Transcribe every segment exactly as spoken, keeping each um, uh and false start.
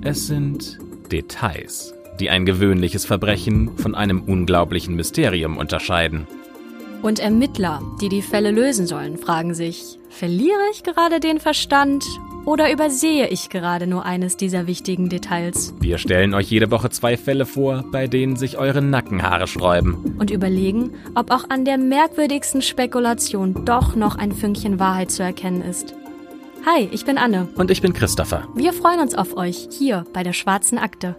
Es sind Details, die ein gewöhnliches Verbrechen von einem unglaublichen Mysterium unterscheiden. Und Ermittler, die die Fälle lösen sollen, fragen sich, verliere ich gerade den Verstand oder übersehe ich gerade nur eines dieser wichtigen Details? Wir stellen euch jede Woche zwei Fälle vor, bei denen sich eure Nackenhaare sträuben. Und überlegen, ob auch an der merkwürdigsten Spekulation doch noch ein Fünkchen Wahrheit zu erkennen ist. Hi, ich bin Anne. Und ich bin Christopher. Wir freuen uns auf euch hier bei der Schwarzen Akte.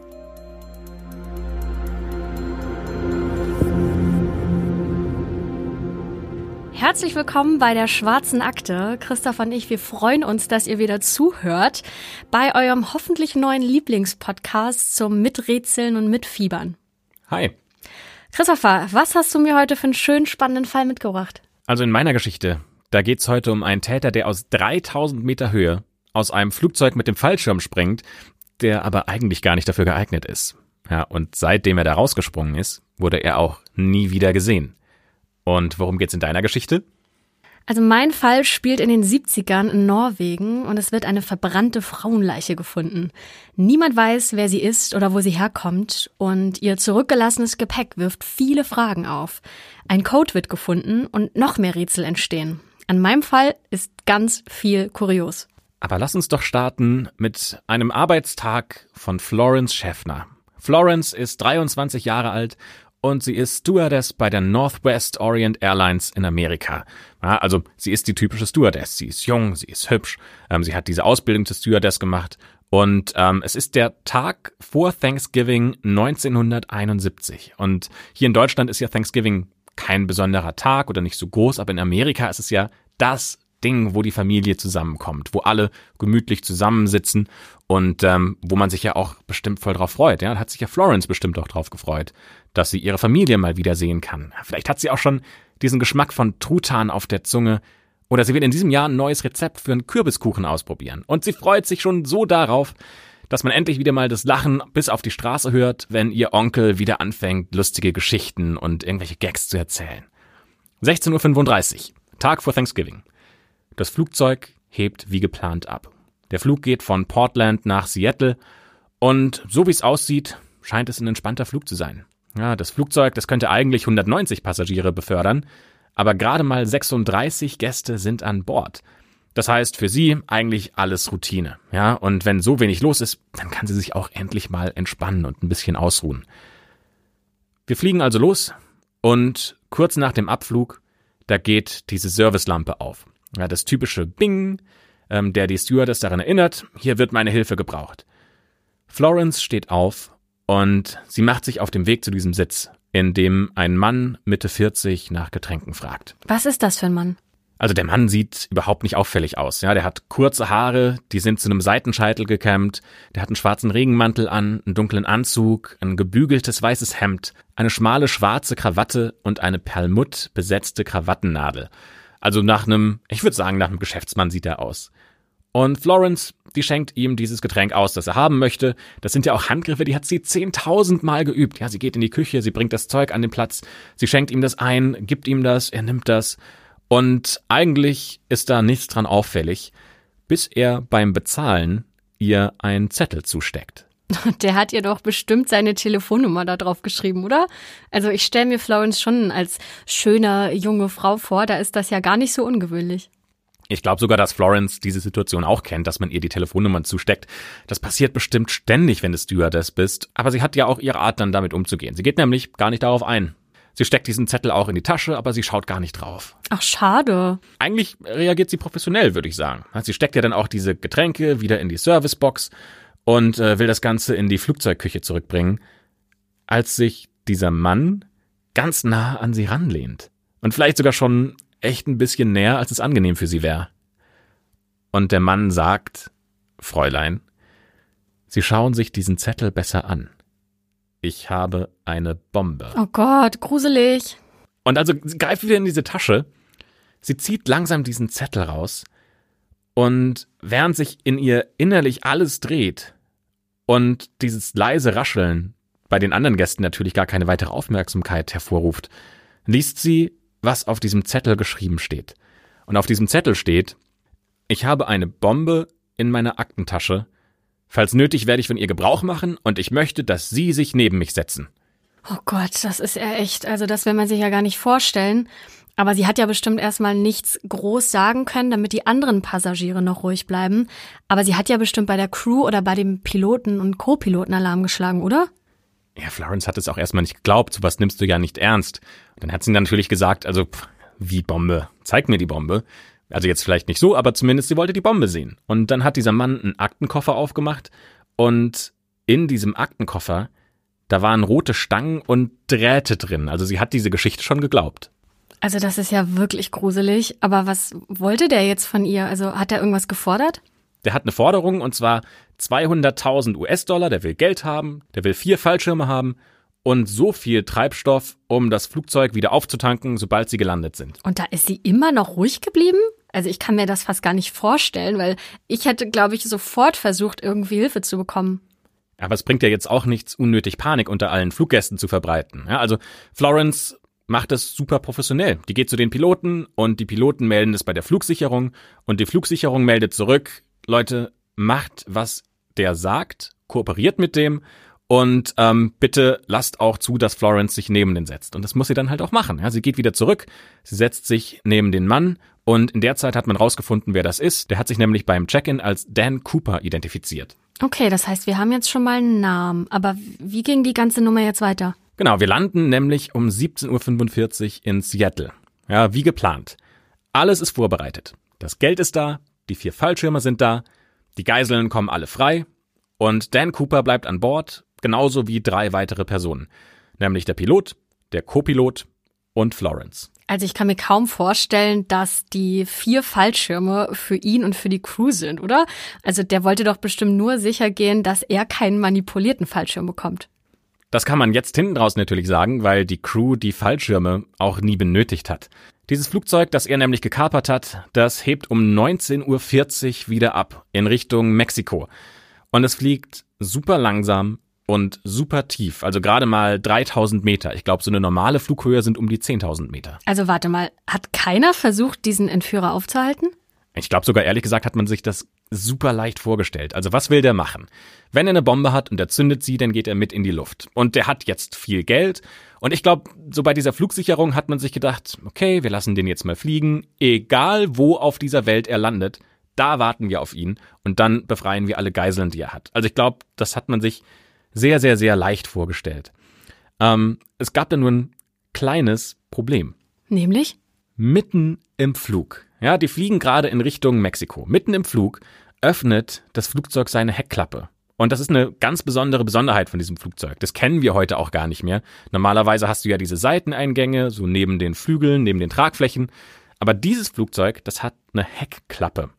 Herzlich willkommen bei der Schwarzen Akte. Christoph und ich, wir freuen uns, dass ihr wieder zuhört bei eurem hoffentlich neuen Lieblingspodcast zum Miträtseln und Mitfiebern. Hi. Christopher, was hast du mir heute für einen schönen, spannenden Fall mitgebracht? Also in meiner Geschichte, da geht's heute um einen Täter, der aus dreitausend Meter Höhe aus einem Flugzeug mit dem Fallschirm springt, der aber eigentlich gar nicht dafür geeignet ist. Ja, und seitdem er da rausgesprungen ist, wurde er auch nie wieder gesehen. Und worum geht's in deiner Geschichte? Also mein Fall spielt in den siebzigern in Norwegen und es wird eine verbrannte Frauenleiche gefunden. Niemand weiß, wer sie ist oder wo sie herkommt und ihr zurückgelassenes Gepäck wirft viele Fragen auf. Ein Code wird gefunden und noch mehr Rätsel entstehen. An meinem Fall ist ganz viel kurios. Aber lass uns doch starten mit einem Arbeitstag von Florence Schaffner. Florence ist dreiundzwanzig Jahre alt und sie ist Stewardess bei der Northwest Orient Airlines in Amerika. Ja, also sie ist die typische Stewardess. Sie ist jung, sie ist hübsch, ähm, sie hat diese Ausbildung zur Stewardess gemacht und ähm, es ist der Tag vor Thanksgiving neunzehnhunderteinundsiebzig. Und hier in Deutschland ist ja Thanksgiving kein besonderer Tag oder nicht so groß, aber in Amerika ist es ja das Ding, wo die Familie zusammenkommt, wo alle gemütlich zusammensitzen und ähm, wo man sich ja auch bestimmt voll drauf freut. Ja, da hat sich ja Florence bestimmt auch drauf gefreut, dass sie ihre Familie mal wieder sehen kann. Vielleicht hat sie auch schon diesen Geschmack von Truthahn auf der Zunge oder sie will in diesem Jahr ein neues Rezept für einen Kürbiskuchen ausprobieren. Und sie freut sich schon so darauf, dass man endlich wieder mal das Lachen bis auf die Straße hört, wenn ihr Onkel wieder anfängt, lustige Geschichten und irgendwelche Gags zu erzählen. sechzehn Uhr fünfunddreißig, Tag vor Thanksgiving. Das Flugzeug hebt wie geplant ab. Der Flug geht von Portland nach Seattle und so wie es aussieht, scheint es ein entspannter Flug zu sein. Ja, das Flugzeug, das könnte eigentlich hundertneunzig Passagiere befördern, aber gerade mal sechsunddreißig Gäste sind an Bord. Das heißt für sie eigentlich alles Routine. Ja, und wenn so wenig los ist, dann kann sie sich auch endlich mal entspannen und ein bisschen ausruhen. Wir fliegen also los und kurz nach dem Abflug, da geht diese Servicelampe auf. Ja, das typische Bing, ähm, der die Stewardess daran erinnert, hier wird meine Hilfe gebraucht. Florence steht auf und sie macht sich auf den Weg zu diesem Sitz, in dem ein Mann Mitte vierzig nach Getränken fragt. Was ist das für ein Mann? Also der Mann sieht überhaupt nicht auffällig aus. Ja, der hat kurze Haare, die sind zu einem Seitenscheitel gekämmt, der hat einen schwarzen Regenmantel an, einen dunklen Anzug, ein gebügeltes weißes Hemd, eine schmale schwarze Krawatte und eine perlmutt besetzte Krawattennadel. Also nach einem, ich würde sagen, nach einem Geschäftsmann sieht er aus. Und Florence, die schenkt ihm dieses Getränk aus, das er haben möchte. Das sind ja auch Handgriffe, die hat sie zehntausend Mal geübt. Ja, sie geht in die Küche, sie bringt das Zeug an den Platz, sie schenkt ihm das ein, gibt ihm das, er nimmt das. Und eigentlich ist da nichts dran auffällig, bis er beim Bezahlen ihr einen Zettel zusteckt. Der hat ihr doch bestimmt seine Telefonnummer da drauf geschrieben, oder? Also ich stelle mir Florence schon als schöne, junge Frau vor, da ist das ja gar nicht so ungewöhnlich. Ich glaube sogar, dass Florence diese Situation auch kennt, dass man ihr die Telefonnummern zusteckt. Das passiert bestimmt ständig, wenn du Stewardess bist, aber sie hat ja auch ihre Art, dann damit umzugehen. Sie geht nämlich gar nicht darauf ein. Sie steckt diesen Zettel auch in die Tasche, aber sie schaut gar nicht drauf. Ach, schade. Eigentlich reagiert sie professionell, würde ich sagen. Sie steckt ja dann auch diese Getränke wieder in die Servicebox und äh, will das Ganze in die Flugzeugküche zurückbringen, als sich dieser Mann ganz nah an sie ranlehnt. Und vielleicht sogar schon echt ein bisschen näher, als es angenehm für sie wäre. Und der Mann sagt, Fräulein, Sie schauen sich diesen Zettel besser an. Ich habe eine Bombe. Oh Gott, gruselig. Und also sie greift wieder in diese Tasche, sie zieht langsam diesen Zettel raus und während sich in ihr innerlich alles dreht und dieses leise Rascheln bei den anderen Gästen natürlich gar keine weitere Aufmerksamkeit hervorruft, liest sie, was auf diesem Zettel geschrieben steht. Und auf diesem Zettel steht, ich habe eine Bombe in meiner Aktentasche, Falls nötig, werde ich von ihr Gebrauch machen und ich möchte, dass Sie sich neben mich setzen. Oh Gott, das ist ja echt, also das will man sich ja gar nicht vorstellen. Aber sie hat ja bestimmt erstmal nichts groß sagen können, damit die anderen Passagiere noch ruhig bleiben. Aber sie hat ja bestimmt bei der Crew oder bei dem Piloten und Co-Piloten Alarm geschlagen, oder? Ja, Florence hat es auch erstmal nicht geglaubt, sowas nimmst du ja nicht ernst. Und dann hat sie natürlich gesagt, also pff, wie Bombe, zeig mir die Bombe. Also jetzt vielleicht nicht so, aber zumindest sie wollte die Bombe sehen. Und dann hat dieser Mann einen Aktenkoffer aufgemacht und in diesem Aktenkoffer, da waren rote Stangen und Drähte drin. Also sie hat diese Geschichte schon geglaubt. Also das ist ja wirklich gruselig. Aber was wollte der jetzt von ihr? Also hat er irgendwas gefordert? Der hat eine Forderung und zwar zweihunderttausend U S-Dollar. Der will Geld haben, der will vier Fallschirme haben und so viel Treibstoff, um das Flugzeug wieder aufzutanken, sobald sie gelandet sind. Und da ist sie immer noch ruhig geblieben? Also ich kann mir das fast gar nicht vorstellen, weil ich hätte, glaube ich, sofort versucht, irgendwie Hilfe zu bekommen. Aber es bringt ja jetzt auch nichts, unnötig Panik unter allen Fluggästen zu verbreiten. Ja, also Florence macht das super professionell. Die geht zu den Piloten und die Piloten melden es bei der Flugsicherung und die Flugsicherung meldet zurück, Leute, macht, was der sagt, kooperiert mit dem und ähm, bitte lasst auch zu, dass Florence sich neben den setzt. Und das muss sie dann halt auch machen. Ja, sie geht wieder zurück, sie setzt sich neben den Mann und in der Zeit hat man rausgefunden, wer das ist. Der hat sich nämlich beim Check-in als Dan Cooper identifiziert. Okay, das heißt, wir haben jetzt schon mal einen Namen. Aber wie ging die ganze Nummer jetzt weiter? Genau, wir landen nämlich um siebzehn Uhr fünfundvierzig in Seattle. Ja, wie geplant. Alles ist vorbereitet. Das Geld ist da, die vier Fallschirme sind da, die Geiseln kommen alle frei und Dan Cooper bleibt an Bord, genauso wie drei weitere Personen. Nämlich der Pilot, der Co-Pilot und Florence. Also ich kann mir kaum vorstellen, dass die vier Fallschirme für ihn und für die Crew sind, oder? Also der wollte doch bestimmt nur sicher gehen, dass er keinen manipulierten Fallschirm bekommt. Das kann man jetzt hinten raus natürlich sagen, weil die Crew die Fallschirme auch nie benötigt hat. Dieses Flugzeug, das er nämlich gekapert hat, das hebt um neunzehn Uhr vierzig wieder ab in Richtung Mexiko. Und es fliegt super langsam und super tief, also gerade mal dreitausend Meter. Ich glaube, so eine normale Flughöhe sind um die zehntausend Meter. Also warte mal, hat keiner versucht, diesen Entführer aufzuhalten? Ich glaube sogar, ehrlich gesagt, hat man sich das super leicht vorgestellt. Also was will der machen? Wenn er eine Bombe hat und er zündet sie, dann geht er mit in die Luft. Und der hat jetzt viel Geld. Und ich glaube, so bei dieser Flugsicherung hat man sich gedacht, okay, wir lassen den jetzt mal fliegen. Egal, wo auf dieser Welt er landet, da warten wir auf ihn. Und dann befreien wir alle Geiseln, die er hat. Also ich glaube, das hat man sich sehr, sehr, sehr leicht vorgestellt. Ähm, es gab da nur ein kleines Problem. Nämlich? Mitten im Flug. Ja, die fliegen gerade in Richtung Mexiko. Mitten im Flug öffnet das Flugzeug seine Heckklappe. Und das ist eine ganz besondere Besonderheit von diesem Flugzeug. Das kennen wir heute auch gar nicht mehr. Normalerweise hast du ja diese Seiteneingänge, so neben den Flügeln, neben den Tragflächen. Aber dieses Flugzeug, das hat eine Heckklappe.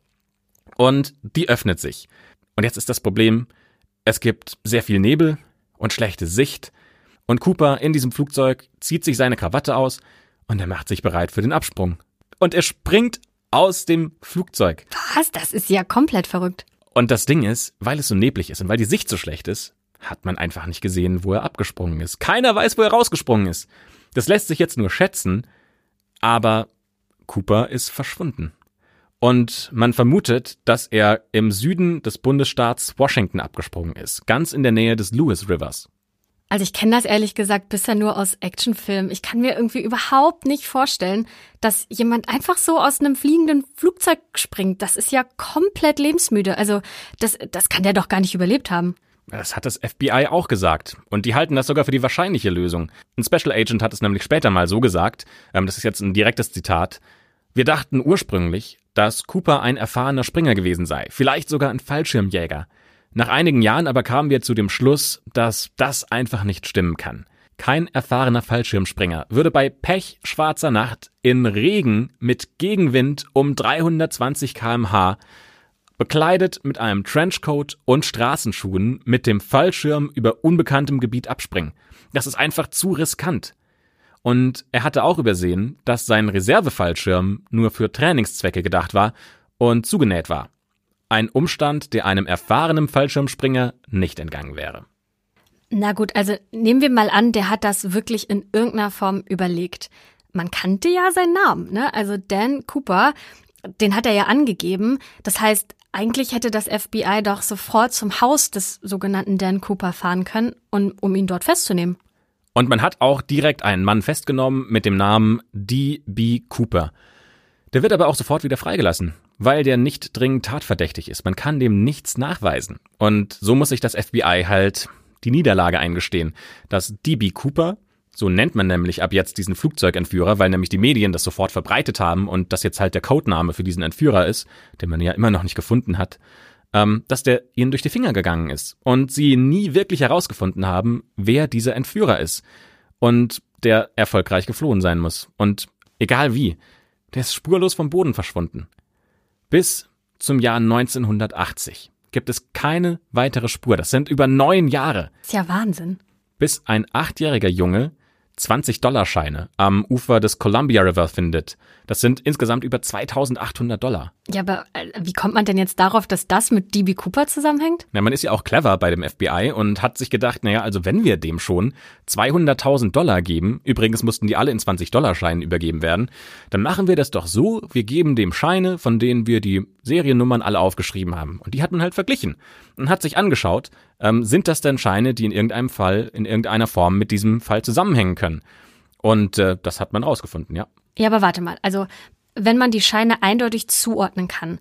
Und die öffnet sich. Und jetzt ist das Problem, es gibt sehr viel Nebel und schlechte Sicht. Und Cooper in diesem Flugzeug zieht sich seine Krawatte aus und er macht sich bereit für den Absprung. Und er springt aus dem Flugzeug. Was? Das ist ja komplett verrückt. Und das Ding ist, weil es so neblig ist und weil die Sicht so schlecht ist, hat man einfach nicht gesehen, wo er abgesprungen ist. Keiner weiß, wo er rausgesprungen ist. Das lässt sich jetzt nur schätzen, aber Cooper ist verschwunden. Und man vermutet, dass er im Süden des Bundesstaats Washington abgesprungen ist, ganz in der Nähe des Lewis Rivers. Also ich kenne das ehrlich gesagt bisher nur aus Actionfilmen. Ich kann mir irgendwie überhaupt nicht vorstellen, dass jemand einfach so aus einem fliegenden Flugzeug springt. Das ist ja komplett lebensmüde. Also das, das kann der doch gar nicht überlebt haben. Das hat das F B I auch gesagt. Und die halten das sogar für die wahrscheinliche Lösung. Ein Special Agent hat es nämlich später mal so gesagt, ähm, das ist jetzt ein direktes Zitat, wir dachten ursprünglich, dass Cooper ein erfahrener Springer gewesen sei, vielleicht sogar ein Fallschirmjäger. Nach einigen Jahren aber kamen wir zu dem Schluss, dass das einfach nicht stimmen kann. Kein erfahrener Fallschirmspringer würde bei pechschwarzer Nacht in Regen mit Gegenwind um dreihundertzwanzig Kilometer pro Stunde bekleidet mit einem Trenchcoat und Straßenschuhen mit dem Fallschirm über unbekanntem Gebiet abspringen. Das ist einfach zu riskant. Und er hatte auch übersehen, dass sein Reservefallschirm nur für Trainingszwecke gedacht war und zugenäht war. Ein Umstand, der einem erfahrenen Fallschirmspringer nicht entgangen wäre. Na gut, also nehmen wir mal an, der hat das wirklich in irgendeiner Form überlegt. Man kannte ja seinen Namen, ne? Also Dan Cooper. den hat er ja angegeben. Das heißt, eigentlich hätte das F B I doch sofort zum Haus des sogenannten Dan Cooper fahren können, um, um ihn dort festzunehmen. Und man hat auch direkt einen Mann festgenommen mit dem Namen D B Cooper. Der wird aber auch sofort wieder freigelassen, weil der nicht dringend tatverdächtig ist. Man kann dem nichts nachweisen. Und so muss sich das F B I halt die Niederlage eingestehen, dass D B Cooper, so nennt man nämlich ab jetzt diesen Flugzeugentführer, weil nämlich die Medien das sofort verbreitet haben und das jetzt halt der Codename für diesen Entführer ist, den man ja immer noch nicht gefunden hat, ähm, dass der ihnen durch die Finger gegangen ist und sie nie wirklich herausgefunden haben, wer dieser Entführer ist und der erfolgreich geflohen sein muss. Und egal wie, der ist spurlos vom Boden verschwunden. Bis zum Jahr neunzehnhundertachtzig gibt es keine weitere Spur. Das sind über neun Jahre. Ist ja Wahnsinn. Bis ein achtjähriger Junge zwanzig-Dollar-Scheine am Ufer des Columbia River findet. Das sind insgesamt über zweitausendachthundert Dollar. Ja, aber äh, wie kommt man denn jetzt darauf, dass das mit D B Cooper zusammenhängt? Na, man ist ja auch clever bei dem F B I und hat sich gedacht, naja, also wenn wir dem schon zweihunderttausend Dollar geben, übrigens mussten die alle in zwanzig-Dollar-Scheinen übergeben werden, dann machen wir das doch so, wir geben dem Scheine, von denen wir die Seriennummern alle aufgeschrieben haben. Und die hat man halt verglichen und hat sich angeschaut, ähm, sind das denn Scheine, die in irgendeinem Fall, in irgendeiner Form mit diesem Fall zusammenhängen können? Und äh, das hat man rausgefunden, ja. Ja, aber warte mal, also wenn man die Scheine eindeutig zuordnen kann,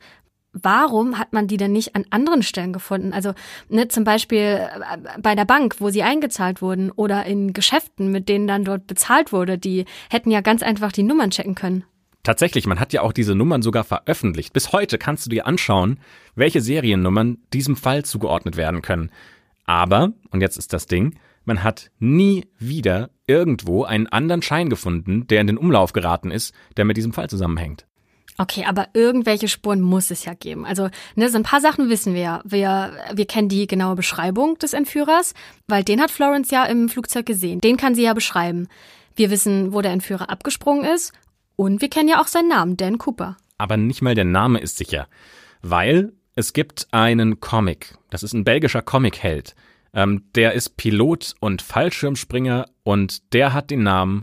warum hat man die denn nicht an anderen Stellen gefunden? Also ne, zum Beispiel bei der Bank, wo sie eingezahlt wurden oder in Geschäften, mit denen dann dort bezahlt wurde, die hätten ja ganz einfach die Nummern checken können. Tatsächlich, man hat ja auch diese Nummern sogar veröffentlicht. Bis heute kannst du dir anschauen, welche Seriennummern diesem Fall zugeordnet werden können. Aber, und jetzt ist das Ding, man hat nie wieder irgendwo einen anderen Schein gefunden, der in den Umlauf geraten ist, der mit diesem Fall zusammenhängt. Okay, aber irgendwelche Spuren muss es ja geben. Also, ne, so ein paar Sachen wissen wir ja. Wir, wir kennen die genaue Beschreibung des Entführers, weil den hat Florence ja im Flugzeug gesehen. Den kann sie ja beschreiben. Wir wissen, wo der Entführer abgesprungen ist. Und wir kennen ja auch seinen Namen, Dan Cooper. Aber nicht mal der Name ist sicher, weil es gibt einen Comic. Das ist ein belgischer Comic-Held. Ähm, der ist Pilot und Fallschirmspringer und der hat den Namen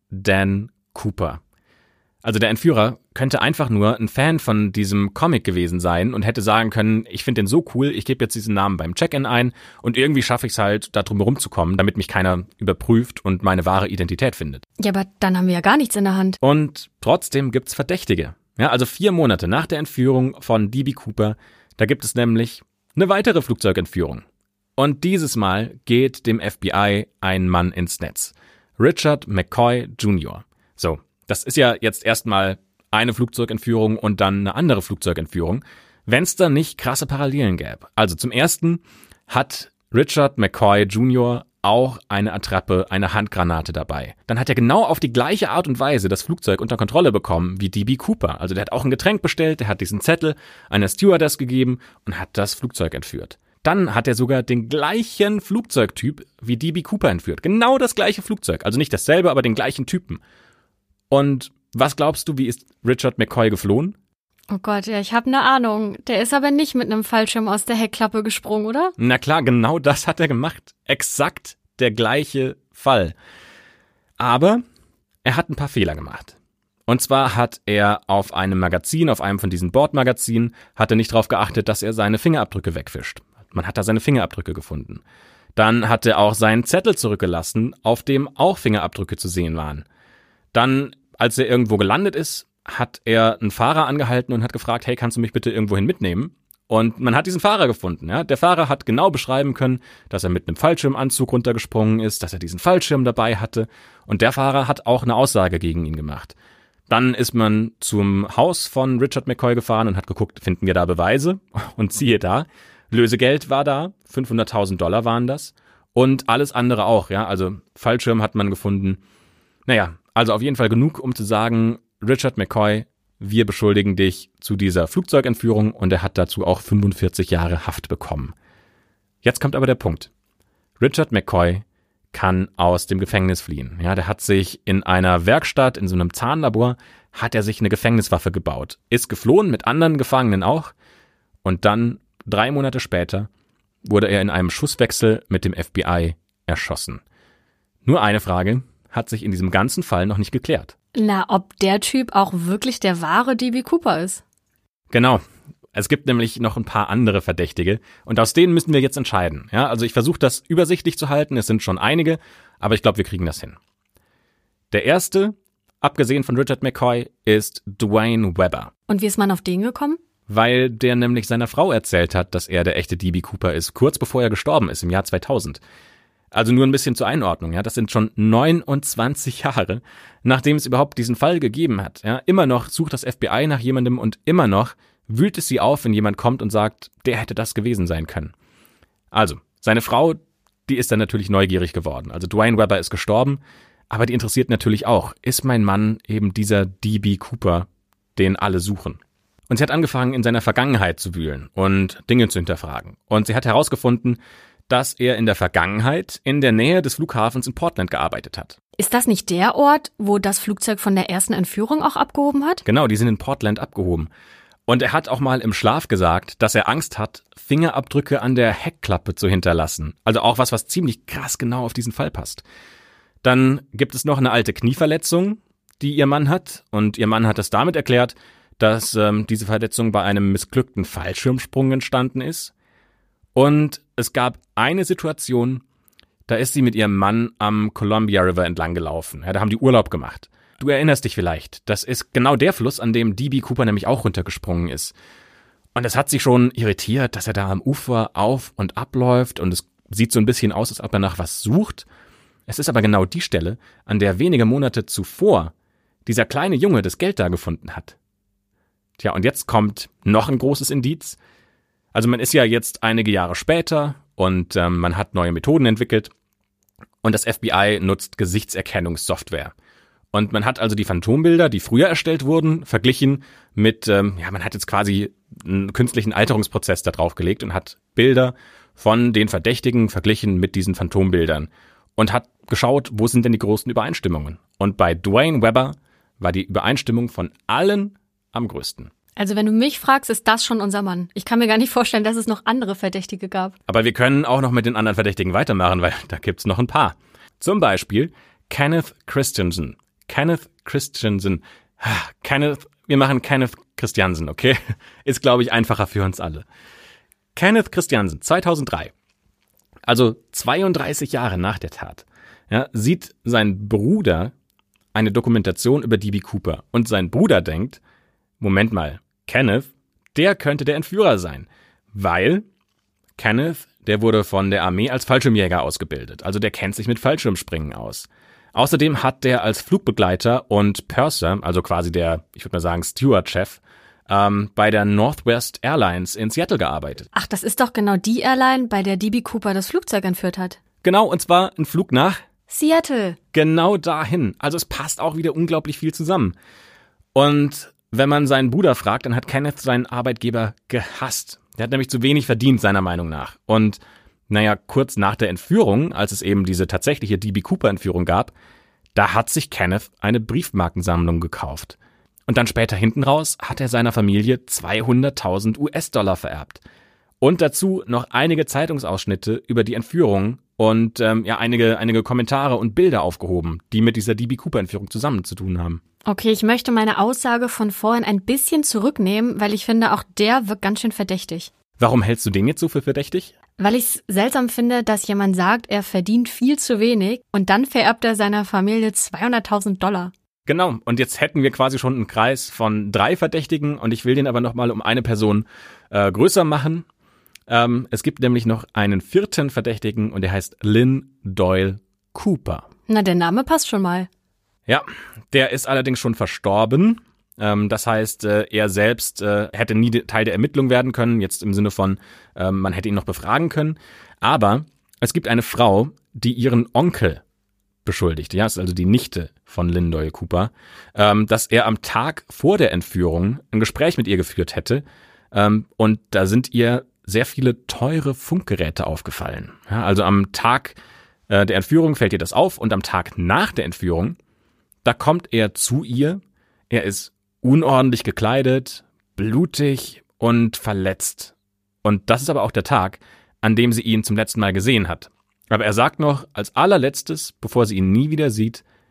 Dan Cooper. Also der Entführer könnte einfach nur ein Fan von diesem Comic gewesen sein und hätte sagen können, ich finde den so cool, ich gebe jetzt diesen Namen beim Check-in ein und irgendwie schaffe ich es halt, da drum herum zu kommen, damit mich keiner überprüft und meine wahre Identität findet. Ja, aber dann haben wir ja gar nichts in der Hand. Und trotzdem gibt's Verdächtige. Ja, also vier Monate nach der Entführung von D B Cooper, da gibt es nämlich eine weitere Flugzeugentführung. Und dieses Mal geht dem F B I ein Mann ins Netz. Richard McCoy Junior So, das ist ja jetzt erstmal eine Flugzeugentführung und dann eine andere Flugzeugentführung, wenn es da nicht krasse Parallelen gäbe. Also zum Ersten hat Richard McCoy Junior auch eine Attrappe, eine Handgranate dabei. Dann hat er genau auf die gleiche Art und Weise das Flugzeug unter Kontrolle bekommen wie D B Cooper. Also der hat auch ein Getränk bestellt, der hat diesen Zettel einer Stewardess gegeben und hat das Flugzeug entführt. Dann hat er sogar den gleichen Flugzeugtyp wie D B Cooper entführt. Genau das gleiche Flugzeug. Also nicht dasselbe, aber den gleichen Typen. Und was glaubst du, wie ist Richard McCoy geflohen? Oh Gott, ja, ich habe eine Ahnung. Der ist aber nicht mit einem Fallschirm aus der Heckklappe gesprungen, oder? Na klar, genau das hat er gemacht. Exakt der gleiche Fall. Aber er hat ein paar Fehler gemacht. Und zwar hat er auf einem Magazin, auf einem von diesen Bordmagazinen, hat er nicht darauf geachtet, dass er seine Fingerabdrücke wegfischt. Man hat da seine Fingerabdrücke gefunden. Dann hat er auch seinen Zettel zurückgelassen, auf dem auch Fingerabdrücke zu sehen waren. Dann, als er irgendwo gelandet ist, hat er einen Fahrer angehalten und hat gefragt, hey, kannst du mich bitte irgendwohin mitnehmen? Und man hat diesen Fahrer gefunden. Ja? Der Fahrer hat genau beschreiben können, dass er mit einem Fallschirmanzug runtergesprungen ist, dass er diesen Fallschirm dabei hatte. Und der Fahrer hat auch eine Aussage gegen ihn gemacht. Dann ist man zum Haus von Richard McCoy gefahren und hat geguckt, finden wir da Beweise? Und siehe da, Lösegeld war da, fünfhunderttausend Dollar waren das. Und alles andere auch, ja, also Fallschirm hat man gefunden. Naja, also auf jeden Fall genug, um zu sagen, Richard McCoy, wir beschuldigen dich zu dieser Flugzeugentführung und er hat dazu auch fünfundvierzig Jahre Haft bekommen. Jetzt kommt aber der Punkt. Richard McCoy kann aus dem Gefängnis fliehen. Ja, der hat sich in einer Werkstatt, in so einem Zahnlabor, hat er sich eine Gefängniswaffe gebaut, ist geflohen mit anderen Gefangenen auch und dann, drei Monate später, wurde er in einem Schusswechsel mit dem F B I erschossen. Nur eine Frage, hat sich in diesem ganzen Fall noch nicht geklärt. Na, ob der Typ auch wirklich der wahre D B Cooper ist. Genau. Es gibt nämlich noch ein paar andere Verdächtige und aus denen müssen wir jetzt entscheiden. Ja, also ich versuche das übersichtlich zu halten, es sind schon einige, aber ich glaube, wir kriegen das hin. Der erste, abgesehen von Richard McCoy, ist Dwayne Webber. Und wie ist man auf den gekommen? Weil der nämlich seiner Frau erzählt hat, dass er der echte D B Cooper ist, kurz bevor er gestorben ist, im Jahr zweitausend. Also nur ein bisschen zur Einordnung, ja, das sind schon neunundzwanzig Jahre, nachdem es überhaupt diesen Fall gegeben hat. Ja, immer noch sucht das F B I nach jemandem und immer noch wühlt es sie auf, wenn jemand kommt und sagt, der hätte das gewesen sein können. Also, seine Frau, die ist dann natürlich neugierig geworden. Also Dwayne Webber ist gestorben, aber die interessiert natürlich auch, ist mein Mann eben dieser D B Cooper, den alle suchen? Und sie hat angefangen, in seiner Vergangenheit zu wühlen und Dinge zu hinterfragen. Und sie hat herausgefunden, dass er in der Vergangenheit in der Nähe des Flughafens in Portland gearbeitet hat. Ist das nicht der Ort, wo das Flugzeug von der ersten Entführung auch abgehoben hat? Genau, die sind in Portland abgehoben. Und er hat auch mal im Schlaf gesagt, dass er Angst hat, Fingerabdrücke an der Heckklappe zu hinterlassen. Also auch was, was ziemlich krass genau auf diesen Fall passt. Dann gibt es noch eine alte Knieverletzung, die ihr Mann hat. Und ihr Mann hat es damit erklärt, dass ähm, diese Verletzung bei einem missglückten Fallschirmsprung entstanden ist. Und es gab eine Situation, da ist sie mit ihrem Mann am Columbia River entlang gelaufen. Ja, da haben die Urlaub gemacht. Du erinnerst dich vielleicht, das ist genau der Fluss, an dem D B Cooper nämlich auch runtergesprungen ist. Und es hat sie schon irritiert, dass er da am Ufer auf und abläuft und es sieht so ein bisschen aus, als ob er nach was sucht. Es ist aber genau die Stelle, an der wenige Monate zuvor dieser kleine Junge das Geld da gefunden hat. Tja, und jetzt kommt noch ein großes Indiz. Also man ist ja jetzt einige Jahre später und ähm, man hat neue Methoden entwickelt und das F B I nutzt Gesichtserkennungssoftware. Und man hat also die Phantombilder, die früher erstellt wurden, verglichen mit, ähm, ja, man hat jetzt quasi einen künstlichen Alterungsprozess da drauf gelegt und hat Bilder von den Verdächtigen verglichen mit diesen Phantombildern und hat geschaut, wo sind denn die großen Übereinstimmungen. Und bei Dwayne Webber war die Übereinstimmung von allen am größten. Also wenn du mich fragst, ist das schon unser Mann. Ich kann mir gar nicht vorstellen, dass es noch andere Verdächtige gab. Aber wir können auch noch mit den anderen Verdächtigen weitermachen, weil da gibt's noch ein paar. Zum Beispiel Kenneth Christensen. Kenneth Christensen. Kenneth, wir machen Kenneth Christiansen, okay? Ist, glaube ich, einfacher für uns alle. Kenneth Christiansen, zweitausenddrei, also zweiunddreißig Jahre nach der Tat, ja, sieht sein Bruder eine Dokumentation über D B Cooper. Und sein Bruder denkt, Moment mal, Kenneth, der könnte der Entführer sein. Weil Kenneth, der wurde von der Armee als Fallschirmjäger ausgebildet. Also der kennt sich mit Fallschirmspringen aus. Außerdem hat der als Flugbegleiter und Purser, also quasi der, ich würde mal sagen, Steward-Chef, ähm, bei der Northwest Airlines in Seattle gearbeitet. Ach, das ist doch genau die Airline, bei der D B Cooper das Flugzeug entführt hat. Genau, und zwar ein Flug nach Seattle. Genau dahin. Also es passt auch wieder unglaublich viel zusammen. Und wenn man seinen Bruder fragt, dann hat Kenneth seinen Arbeitgeber gehasst. Der hat nämlich zu wenig verdient, seiner Meinung nach. Und naja, kurz nach der Entführung, als es eben diese tatsächliche D B Cooper-Entführung gab, da hat sich Kenneth eine Briefmarkensammlung gekauft. Und dann später hinten raus hat er seiner Familie zweihunderttausend U S-Dollar vererbt. Und dazu noch einige Zeitungsausschnitte über die Entführung und ähm, ja einige, einige Kommentare und Bilder aufgehoben, die mit dieser D B Cooper-Entführung zusammen zu tun haben. Okay, ich möchte meine Aussage von vorhin ein bisschen zurücknehmen, weil ich finde, auch der wirkt ganz schön verdächtig. Warum hältst du den jetzt so für verdächtig? Weil ich es seltsam finde, dass jemand sagt, er verdient viel zu wenig und dann vererbt er seiner Familie zweihunderttausend Dollar. Genau, und jetzt hätten wir quasi schon einen Kreis von drei Verdächtigen und ich will den aber nochmal um eine Person äh, größer machen. Ähm, es gibt nämlich noch einen vierten Verdächtigen und der heißt Lynn Doyle Cooper. Na, der Name passt schon mal. Ja, der ist allerdings schon verstorben. Ähm, das heißt, äh, er selbst äh, hätte nie Teil der Ermittlung werden können, jetzt im Sinne von, äh, man hätte ihn noch befragen können. Aber es gibt eine Frau, die ihren Onkel beschuldigt, ja, ist also die Nichte von Lynn Doyle Cooper, ähm, dass er am Tag vor der Entführung ein Gespräch mit ihr geführt hätte. Ähm, und da sind ihr sehr viele teure Funkgeräte aufgefallen. Ja, also am Tag äh, der Entführung fällt ihr das auf und am Tag nach der Entführung, da kommt er zu ihr, er ist unordentlich gekleidet, blutig und verletzt. Und das ist aber auch der Tag, an dem sie ihn zum letzten Mal gesehen hat. Aber er sagt noch, als allerletztes, bevor sie ihn nie wieder sieht,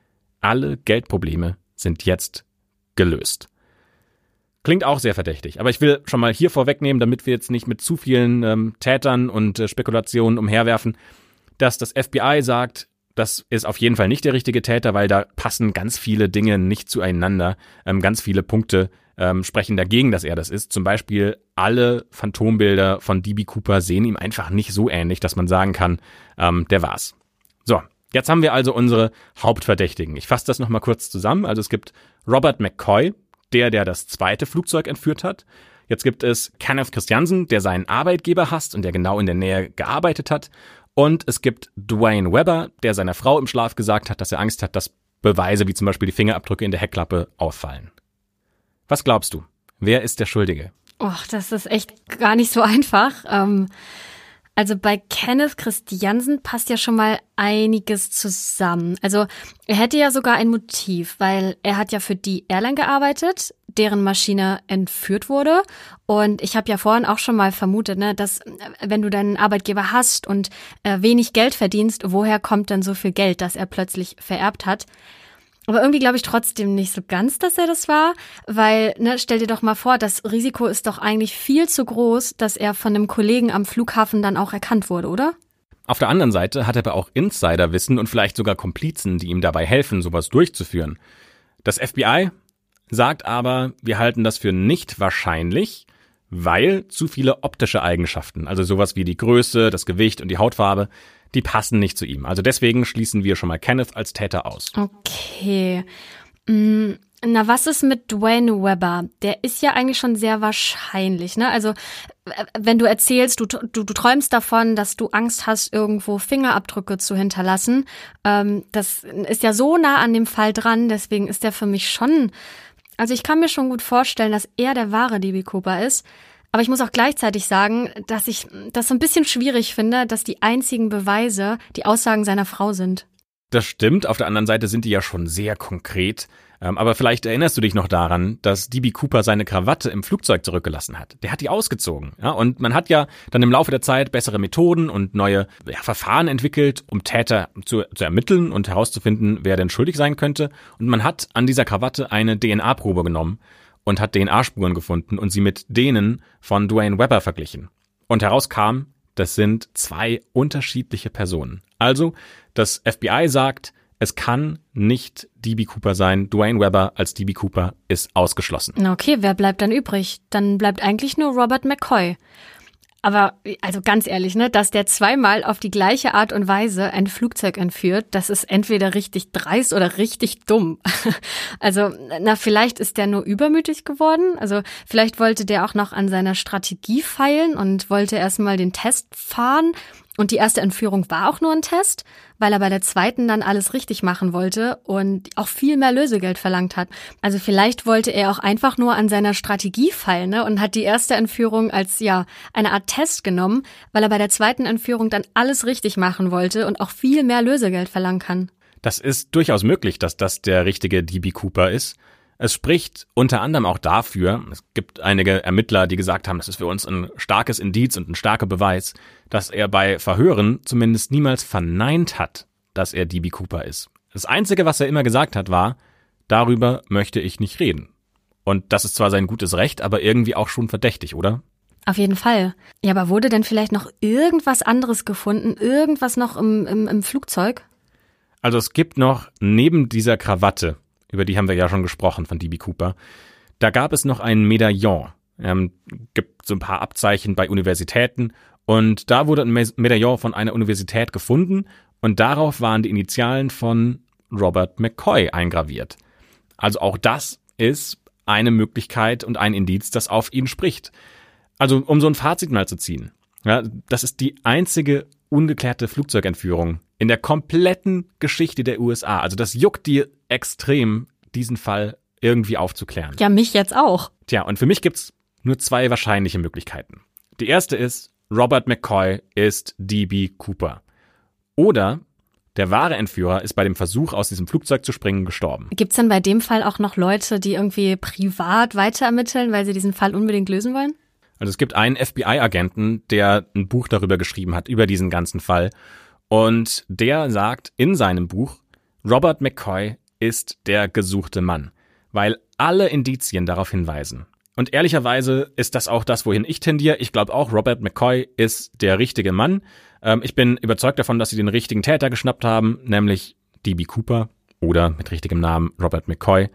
Alle Geldprobleme sind jetzt gelöst. Klingt auch sehr verdächtig, aber ich will schon mal hier vorwegnehmen, damit wir jetzt nicht mit zu vielen ähm, Tätern und äh, Spekulationen umherwerfen, dass das F B I sagt, das ist auf jeden Fall nicht der richtige Täter, weil da passen ganz viele Dinge nicht zueinander. Ähm, ganz viele Punkte ähm, sprechen dagegen, dass er das ist. Zum Beispiel alle Phantombilder von D B Cooper sehen ihm einfach nicht so ähnlich, dass man sagen kann, ähm, der war's. So, jetzt haben wir also unsere Hauptverdächtigen. Ich fasse das nochmal kurz zusammen. Also es gibt Robert McCoy, der, der das zweite Flugzeug entführt hat. Jetzt gibt es Kenneth Christiansen, der seinen Arbeitgeber hasst und der genau in der Nähe gearbeitet hat. Und es gibt Dwayne Webber, der seiner Frau im Schlaf gesagt hat, dass er Angst hat, dass Beweise wie zum Beispiel die Fingerabdrücke in der Heckklappe auffallen. Was glaubst du? Wer ist der Schuldige? Och, das ist echt gar nicht so einfach. Ähm, also bei Kenneth Christiansen passt ja schon mal einiges zusammen. Also er hätte ja sogar ein Motiv, weil er hat ja für die Airline gearbeitet, deren Maschine entführt wurde. Und ich habe ja vorhin auch schon mal vermutet, ne, dass wenn du deinen Arbeitgeber hast und äh, wenig Geld verdienst, woher kommt dann so viel Geld, das er plötzlich vererbt hat? Aber irgendwie glaube ich trotzdem nicht so ganz, dass er das war, weil, ne, stell dir doch mal vor, das Risiko ist doch eigentlich viel zu groß, dass er von einem Kollegen am Flughafen dann auch erkannt wurde, oder? Auf der anderen Seite hat er aber auch Insiderwissen und vielleicht sogar Komplizen, die ihm dabei helfen, sowas durchzuführen. Das F B I sagt aber, wir halten das für nicht wahrscheinlich, weil zu viele optische Eigenschaften, also sowas wie die Größe, das Gewicht und die Hautfarbe, die passen nicht zu ihm. Also deswegen schließen wir schon mal Kenneth als Täter aus. Okay. Na, was ist mit Dwayne Webber? Der ist ja eigentlich schon sehr wahrscheinlich, ne? Also, wenn du erzählst, du, du, du träumst davon, dass du Angst hast, irgendwo Fingerabdrücke zu hinterlassen, ähm, das ist ja so nah an dem Fall dran, deswegen ist der für mich schon, also ich kann mir schon gut vorstellen, dass er der wahre D B Cooper ist. Aber ich muss auch gleichzeitig sagen, dass ich das so ein bisschen schwierig finde, dass die einzigen Beweise die Aussagen seiner Frau sind. Das stimmt, auf der anderen Seite sind die ja schon sehr konkret. Ähm, aber vielleicht erinnerst du dich noch daran, dass D B Cooper seine Krawatte im Flugzeug zurückgelassen hat. Der hat die ausgezogen. Ja? Und man hat ja dann im Laufe der Zeit bessere Methoden und neue ja, Verfahren entwickelt, um Täter zu, zu ermitteln und herauszufinden, wer denn schuldig sein könnte. Und man hat an dieser Krawatte eine D N A-Probe genommen und hat D N A-Spuren gefunden und sie mit denen von Dwayne Webber verglichen. Und herauskam, das sind zwei unterschiedliche Personen. Also, das F B I sagt, es kann nicht D B Cooper sein. Dwayne Webber als D B Cooper ist ausgeschlossen. Okay, wer bleibt dann übrig? Dann bleibt eigentlich nur Robert McCoy. Aber, also ganz ehrlich, ne, dass der zweimal auf die gleiche Art und Weise ein Flugzeug entführt, das ist entweder richtig dreist oder richtig dumm. Also, na, vielleicht ist der nur übermütig geworden. Also, vielleicht wollte der auch noch an seiner Strategie feilen und wollte erstmal den Test fahren. Und die erste Entführung war auch nur ein Test, weil er bei der zweiten dann alles richtig machen wollte und auch viel mehr Lösegeld verlangt hat. Also vielleicht wollte er auch einfach nur an seiner Strategie feilen, ne, und hat die erste Entführung als, ja, eine Art Test genommen, weil er bei der zweiten Entführung dann alles richtig machen wollte und auch viel mehr Lösegeld verlangen kann. Das ist durchaus möglich, dass das der richtige D B Cooper ist. Es spricht unter anderem auch dafür, es gibt einige Ermittler, die gesagt haben, das ist für uns ein starkes Indiz und ein starker Beweis, dass er bei Verhören zumindest niemals verneint hat, dass er D B Cooper ist. Das Einzige, was er immer gesagt hat, war, darüber möchte ich nicht reden. Und das ist zwar sein gutes Recht, aber irgendwie auch schon verdächtig, oder? Auf jeden Fall. Ja, aber wurde denn vielleicht noch irgendwas anderes gefunden? Irgendwas noch im, im, im Flugzeug? Also es gibt noch neben dieser Krawatte, über die haben wir ja schon gesprochen von D B Cooper, da gab es noch ein Medaillon. Ähm, gibt so ein paar Abzeichen bei Universitäten und da wurde ein Medaillon von einer Universität gefunden und darauf waren die Initialen von Robert McCoy eingraviert. Also auch das ist eine Möglichkeit und ein Indiz, das auf ihn spricht. Also um so ein Fazit mal zu ziehen. Ja, das ist die einzige ungeklärte Flugzeugentführung in der kompletten Geschichte der U S A. Also das juckt dir extrem, diesen Fall irgendwie aufzuklären. Ja, mich jetzt auch. Tja, und für mich gibt's nur zwei wahrscheinliche Möglichkeiten. Die erste ist, Robert McCoy ist D B Cooper. Oder der wahre Entführer ist bei dem Versuch, aus diesem Flugzeug zu springen, gestorben. Gibt's denn bei dem Fall auch noch Leute, die irgendwie privat weiterermitteln, weil sie diesen Fall unbedingt lösen wollen? Also es gibt einen F B I-Agenten, der ein Buch darüber geschrieben hat, über diesen ganzen Fall. Und der sagt in seinem Buch, Robert McCoy ist der gesuchte Mann, weil alle Indizien darauf hinweisen. Und ehrlicherweise ist das auch das, wohin ich tendiere. Ich glaube auch, Robert McCoy ist der richtige Mann. Ähm, ich bin überzeugt davon, dass sie den richtigen Täter geschnappt haben, nämlich D B Cooper oder mit richtigem Namen Robert McCoy.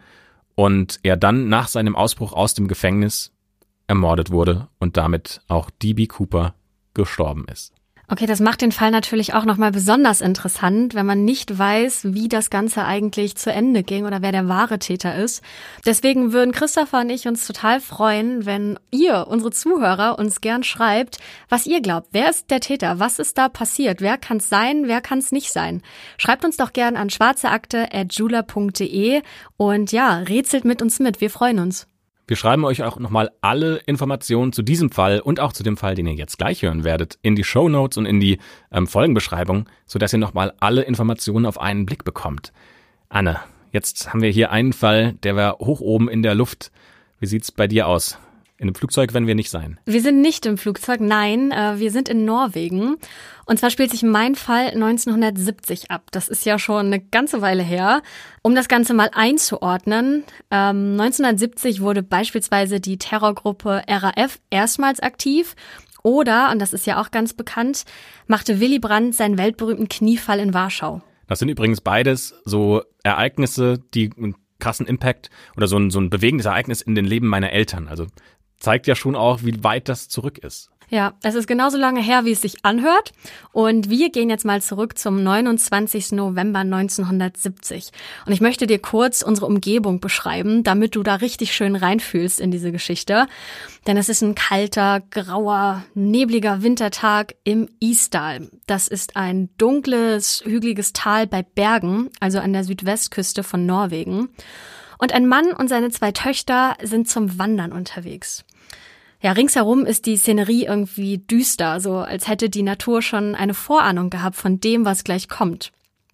Und er dann nach seinem Ausbruch aus dem Gefängnis ermordet wurde und damit auch D B Cooper gestorben ist. Okay, das macht den Fall natürlich auch nochmal besonders interessant, wenn man nicht weiß, wie das Ganze eigentlich zu Ende ging oder wer der wahre Täter ist. Deswegen würden Christopher und ich uns total freuen, wenn ihr, unsere Zuhörer, uns gern schreibt, was ihr glaubt. Wer ist der Täter? Was ist da passiert? Wer kann es sein? Wer kann es nicht sein? Schreibt uns doch gern an schwarzeakte at jula punkt de und ja, rätselt mit uns mit. Wir freuen uns. Wir schreiben euch auch nochmal alle Informationen zu diesem Fall und auch zu dem Fall, den ihr jetzt gleich hören werdet, in die Shownotes und in die ähm, Folgenbeschreibung, sodass ihr nochmal alle Informationen auf einen Blick bekommt. Anne, jetzt haben wir hier einen Fall, der war hoch oben in der Luft. Wie sieht's bei dir aus? In einem Flugzeug werden wir nicht sein. Wir sind nicht im Flugzeug, nein, äh, wir sind in Norwegen. Und zwar spielt sich mein Fall neunzehnhundertsiebzig ab. Das ist ja schon eine ganze Weile her. Um das Ganze mal einzuordnen, ähm, neunzehnhundertsiebzig wurde beispielsweise die Terrorgruppe R A F erstmals aktiv. Oder, und das ist ja auch ganz bekannt, machte Willy Brandt seinen weltberühmten Kniefall in Warschau. Das sind übrigens beides so Ereignisse, die einen krassen Impact oder so ein, so ein bewegendes Ereignis in den Leben meiner Eltern. Also zeigt ja schon auch, wie weit das zurück ist. Ja, es ist genauso lange her, wie es sich anhört. Und wir gehen jetzt mal zurück zum neunundzwanzigsten November neunzehnhundertsiebzig. Und ich möchte dir kurz unsere Umgebung beschreiben, damit du da richtig schön reinfühlst in diese Geschichte. Denn es ist ein kalter, grauer, nebliger Wintertag im Isdal. Das ist ein dunkles, hügeliges Tal bei Bergen, also an der Südwestküste von Norwegen. Und ein Mann und seine zwei Töchter sind zum Wandern unterwegs. Ja, ringsherum ist die Szenerie irgendwie düster, so als hätte die Natur schon eine Vorahnung gehabt von dem, was gleich kommt.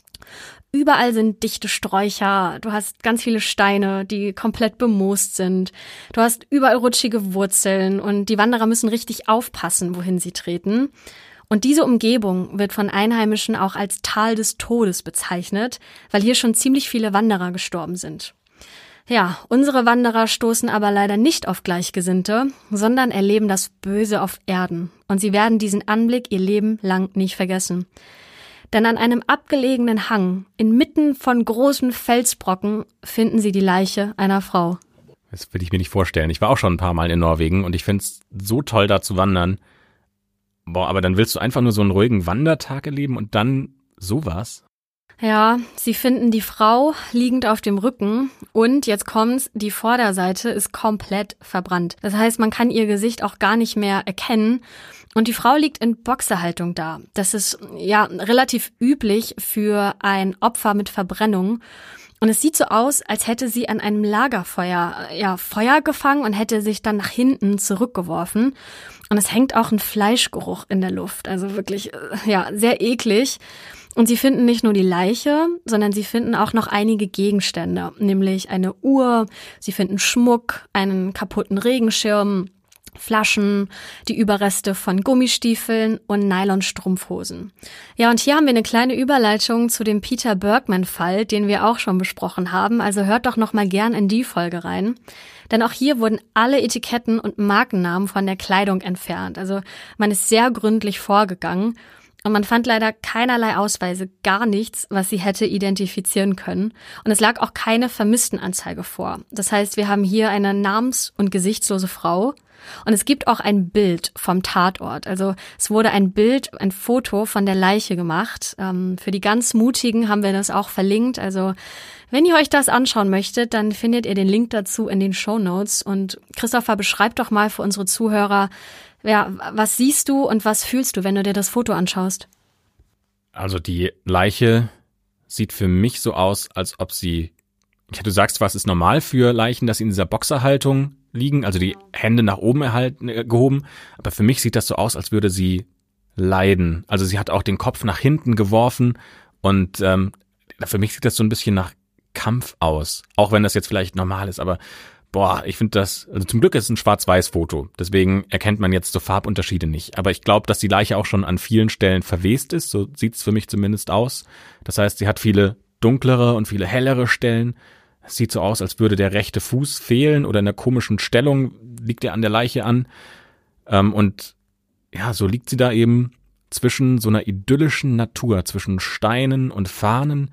Überall sind dichte Sträucher, du hast ganz viele Steine, die komplett bemoost sind. Du hast überall rutschige Wurzeln und die Wanderer müssen richtig aufpassen, wohin sie treten. Und diese Umgebung wird von Einheimischen auch als Tal des Todes bezeichnet, weil hier schon ziemlich viele Wanderer gestorben sind. Ja, unsere Wanderer stoßen aber leider nicht auf Gleichgesinnte, sondern erleben das Böse auf Erden. Und sie werden diesen Anblick ihr Leben lang nicht vergessen. Denn an einem abgelegenen Hang, inmitten von großen Felsbrocken, finden sie die Leiche einer Frau. Das will ich mir nicht vorstellen. Ich war auch schon ein paar Mal in Norwegen und ich finde es so toll, da zu wandern. Boah, aber dann willst du einfach nur so einen ruhigen Wandertag erleben und dann sowas? Ja, sie finden die Frau liegend auf dem Rücken und jetzt kommt's, die Vorderseite ist komplett verbrannt. Das heißt, man kann ihr Gesicht auch gar nicht mehr erkennen und die Frau liegt in Boxerhaltung da. Das ist ja relativ üblich für ein Opfer mit Verbrennung. Und es sieht so aus, als hätte sie an einem Lagerfeuer ja Feuer gefangen und hätte sich dann nach hinten zurückgeworfen. Und es hängt auch ein Fleischgeruch in der Luft, also wirklich ja sehr eklig. Und sie finden nicht nur die Leiche, sondern sie finden auch noch einige Gegenstände, nämlich eine Uhr, sie finden Schmuck, einen kaputten Regenschirm, Flaschen, die Überreste von Gummistiefeln und Nylonstrumpfhosen. Ja, und hier haben wir eine kleine Überleitung zu dem Peter Bergman-Fall, den wir auch schon besprochen haben. Also hört doch noch mal gern in die Folge rein. Denn auch hier wurden alle Etiketten und Markennamen von der Kleidung entfernt. Also man ist sehr gründlich vorgegangen. Und man fand leider keinerlei Ausweise, gar nichts, was sie hätte identifizieren können. Und es lag auch keine Vermisstenanzeige vor. Das heißt, wir haben hier eine namens- und gesichtslose Frau. Und es gibt auch ein Bild vom Tatort. Also es wurde ein Bild, ein Foto von der Leiche gemacht. Ähm, für die ganz Mutigen haben wir das auch verlinkt. Also wenn ihr euch das anschauen möchtet, dann findet ihr den Link dazu in den Shownotes. Und Christopher, beschreibt doch mal für unsere Zuhörer, ja, was siehst du und was fühlst du, wenn du dir das Foto anschaust? Also die Leiche sieht für mich so aus, als ob sie, ja, du sagst zwar, es ist normal für Leichen, dass sie in dieser Boxerhaltung liegen, also die Hände nach oben erhalten, äh, gehoben, aber für mich sieht das so aus, als würde sie leiden. Also sie hat auch den Kopf nach hinten geworfen und ähm, für mich sieht das so ein bisschen nach Kampf aus, auch wenn das jetzt vielleicht normal ist, aber boah, ich finde das, also zum Glück ist es ein Schwarz-Weiß-Foto, deswegen erkennt man jetzt so Farbunterschiede nicht. Aber ich glaube, dass die Leiche auch schon an vielen Stellen verwest ist, so sieht es für mich zumindest aus. Das heißt, sie hat viele dunklere und viele hellere Stellen. Es sieht so aus, als würde der rechte Fuß fehlen oder in einer komischen Stellung liegt er an der Leiche an. Ähm, und ja, so liegt sie da eben zwischen so einer idyllischen Natur, zwischen Steinen und Farnen.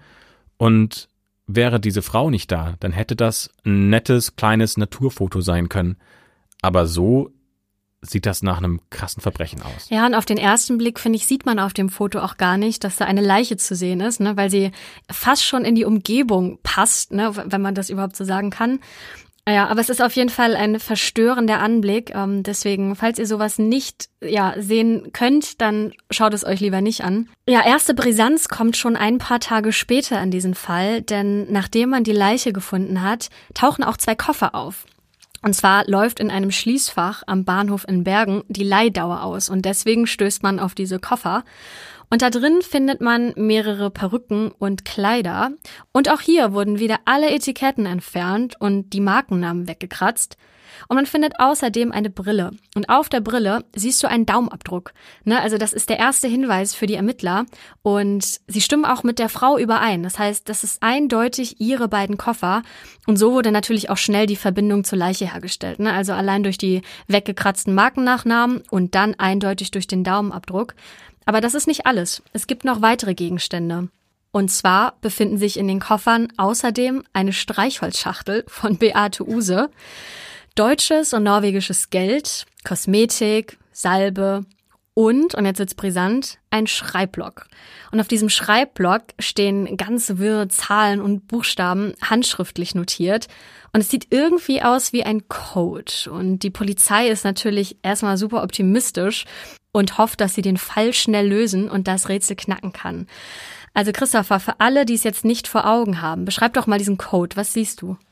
Und wäre diese Frau nicht da, dann hätte das ein nettes, kleines Naturfoto sein können. Aber so sieht das nach einem krassen Verbrechen aus. Ja, und auf den ersten Blick, finde ich, sieht man auf dem Foto auch gar nicht, dass da eine Leiche zu sehen ist, ne, weil sie fast schon in die Umgebung passt, ne, wenn man das überhaupt so sagen kann. Ja, aber es ist auf jeden Fall ein verstörender Anblick. Ähm, deswegen, falls ihr sowas nicht ja sehen könnt, dann schaut es euch lieber nicht an. Ja, erste Brisanz kommt schon ein paar Tage später an diesen Fall, denn nachdem man die Leiche gefunden hat, tauchen auch zwei Koffer auf. Und zwar läuft in einem Schließfach am Bahnhof in Bergen die Leihdauer aus und deswegen stößt man auf diese Koffer. Und da drin findet man mehrere Perücken und Kleider. Und auch hier wurden wieder alle Etiketten entfernt und die Markennamen weggekratzt. Und man findet außerdem eine Brille. Und auf der Brille siehst du einen Daumenabdruck. Ne, also das ist der erste Hinweis für die Ermittler. Und sie stimmen auch mit der Frau überein. Das heißt, das ist eindeutig ihre beiden Koffer. Und so wurde natürlich auch schnell die Verbindung zur Leiche hergestellt. Ne? Also allein durch die weggekratzten Markennachnamen und dann eindeutig durch den Daumenabdruck. Aber das ist nicht alles. Es gibt noch weitere Gegenstände. Und zwar befinden sich in den Koffern außerdem eine Streichholzschachtel von Beate Uhse, deutsches und norwegisches Geld, Kosmetik, Salbe und, und jetzt wird's brisant, ein Schreibblock. Und auf diesem Schreibblock stehen ganz wirre Zahlen und Buchstaben handschriftlich notiert. Und es sieht irgendwie aus wie ein Code. Und die Polizei ist natürlich erstmal super optimistisch und hofft, dass sie den Fall schnell lösen und das Rätsel knacken kann. Also Christopher, für alle, die es jetzt nicht vor Augen haben, beschreib doch mal diesen Code. Was siehst du?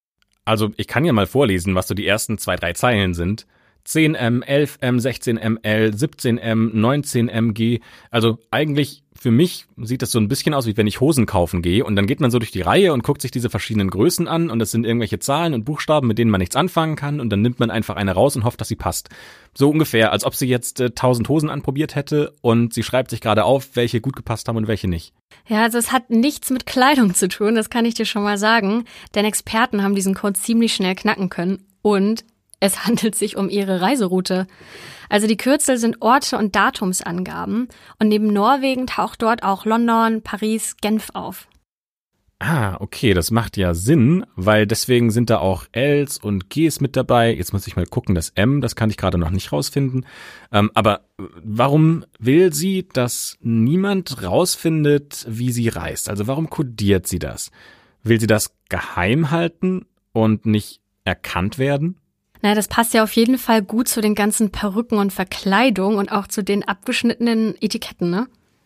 Also ich kann ja mal vorlesen, was so die ersten zwei, drei Zeilen sind. zehn M, elf M, sechzehn M L, siebzehn M, neunzehn M G. Also eigentlich für mich sieht das so ein bisschen aus, wie wenn ich Hosen kaufen gehe und dann geht man so durch die Reihe und guckt sich diese verschiedenen Größen an und das sind irgendwelche Zahlen und Buchstaben, mit denen man nichts anfangen kann und dann nimmt man einfach eine raus und hofft, dass sie passt. So ungefähr, als ob sie jetzt äh, tausend Hosen anprobiert hätte und sie schreibt sich gerade auf, welche gut gepasst haben und welche nicht. Ja, also es hat nichts mit Kleidung zu tun, das kann ich dir schon mal sagen, denn Experten haben diesen Code ziemlich schnell knacken können und es handelt sich um ihre Reiseroute. Also die Kürzel sind Orte und Datumsangaben und neben Norwegen taucht dort auch London, Paris, Genf auf. Ah, okay, das macht ja Sinn, weil deswegen sind da auch Ls und Gs mit dabei. Jetzt muss ich mal gucken, das M, das kann ich gerade noch nicht rausfinden. Ähm, aber warum will sie, dass niemand rausfindet, wie sie reist? Also warum kodiert sie das? Will sie das geheim halten und nicht erkannt werden? Na, das passt ja auf jeden Fall gut zu den ganzen Perücken und Verkleidung und auch zu den abgeschnittenen Etiketten, ne?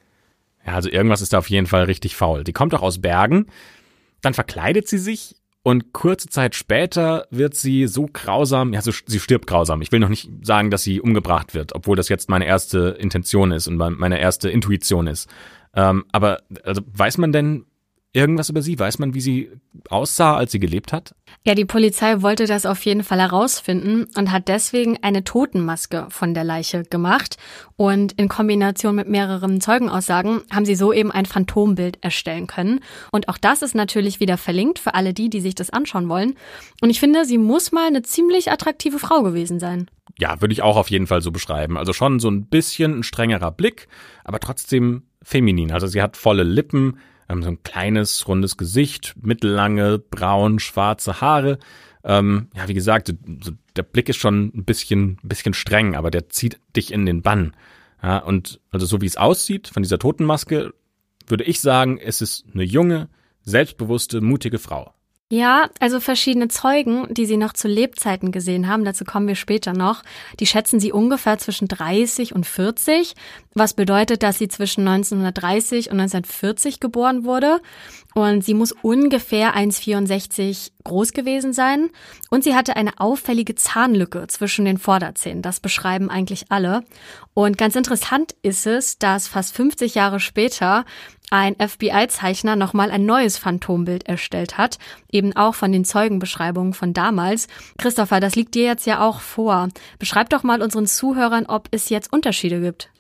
Ja, also irgendwas ist da auf jeden Fall richtig faul. Die kommt auch aus Bergen, dann verkleidet sie sich und kurze Zeit später wird sie so grausam, ja, so, sie stirbt grausam. Ich will noch nicht sagen, dass sie umgebracht wird, obwohl das jetzt meine erste Intention ist und meine erste Intuition ist. Ähm, aber also weiß man denn irgendwas über sie? Weiß man, wie sie aussah, als sie gelebt hat? Ja, die Polizei wollte das auf jeden Fall herausfinden und hat deswegen eine Totenmaske von der Leiche gemacht. Und in Kombination mit mehreren Zeugenaussagen haben sie so eben ein Phantombild erstellen können. Und auch das ist natürlich wieder verlinkt für alle die, die sich das anschauen wollen. Und ich finde, sie muss mal eine ziemlich attraktive Frau gewesen sein. Ja, würde ich auch auf jeden Fall so beschreiben. Also schon so ein bisschen ein strengerer Blick, aber trotzdem feminin. Also sie hat volle Lippen, so ein kleines, rundes Gesicht, mittellange, braun, schwarze Haare. Ähm, ja, wie gesagt, so der Blick ist schon ein bisschen, ein bisschen streng, aber der zieht dich in den Bann. Ja, und also so wie es aussieht von dieser Totenmaske, würde ich sagen, es ist eine junge, selbstbewusste, mutige Frau. Ja, also verschiedene Zeugen, die sie noch zu Lebzeiten gesehen haben, dazu kommen wir später noch, die schätzen sie ungefähr zwischen dreißig und vierzig, was bedeutet, dass sie zwischen neunzehnhundertdreißig und neunzehnhundertvierzig geboren wurde. Und sie muss ungefähr eins Komma vierundsechzig groß gewesen sein. Und sie hatte eine auffällige Zahnlücke zwischen den Vorderzähnen. Das beschreiben eigentlich alle. Und ganz interessant ist es, dass fast fünfzig Jahre später ein F B I-Zeichner nochmal ein neues Phantombild erstellt hat. Eben auch von den Zeugenbeschreibungen von damals. Christopher, das liegt dir jetzt ja auch vor. Beschreib doch mal unseren Zuhörern, ob es jetzt Unterschiede gibt.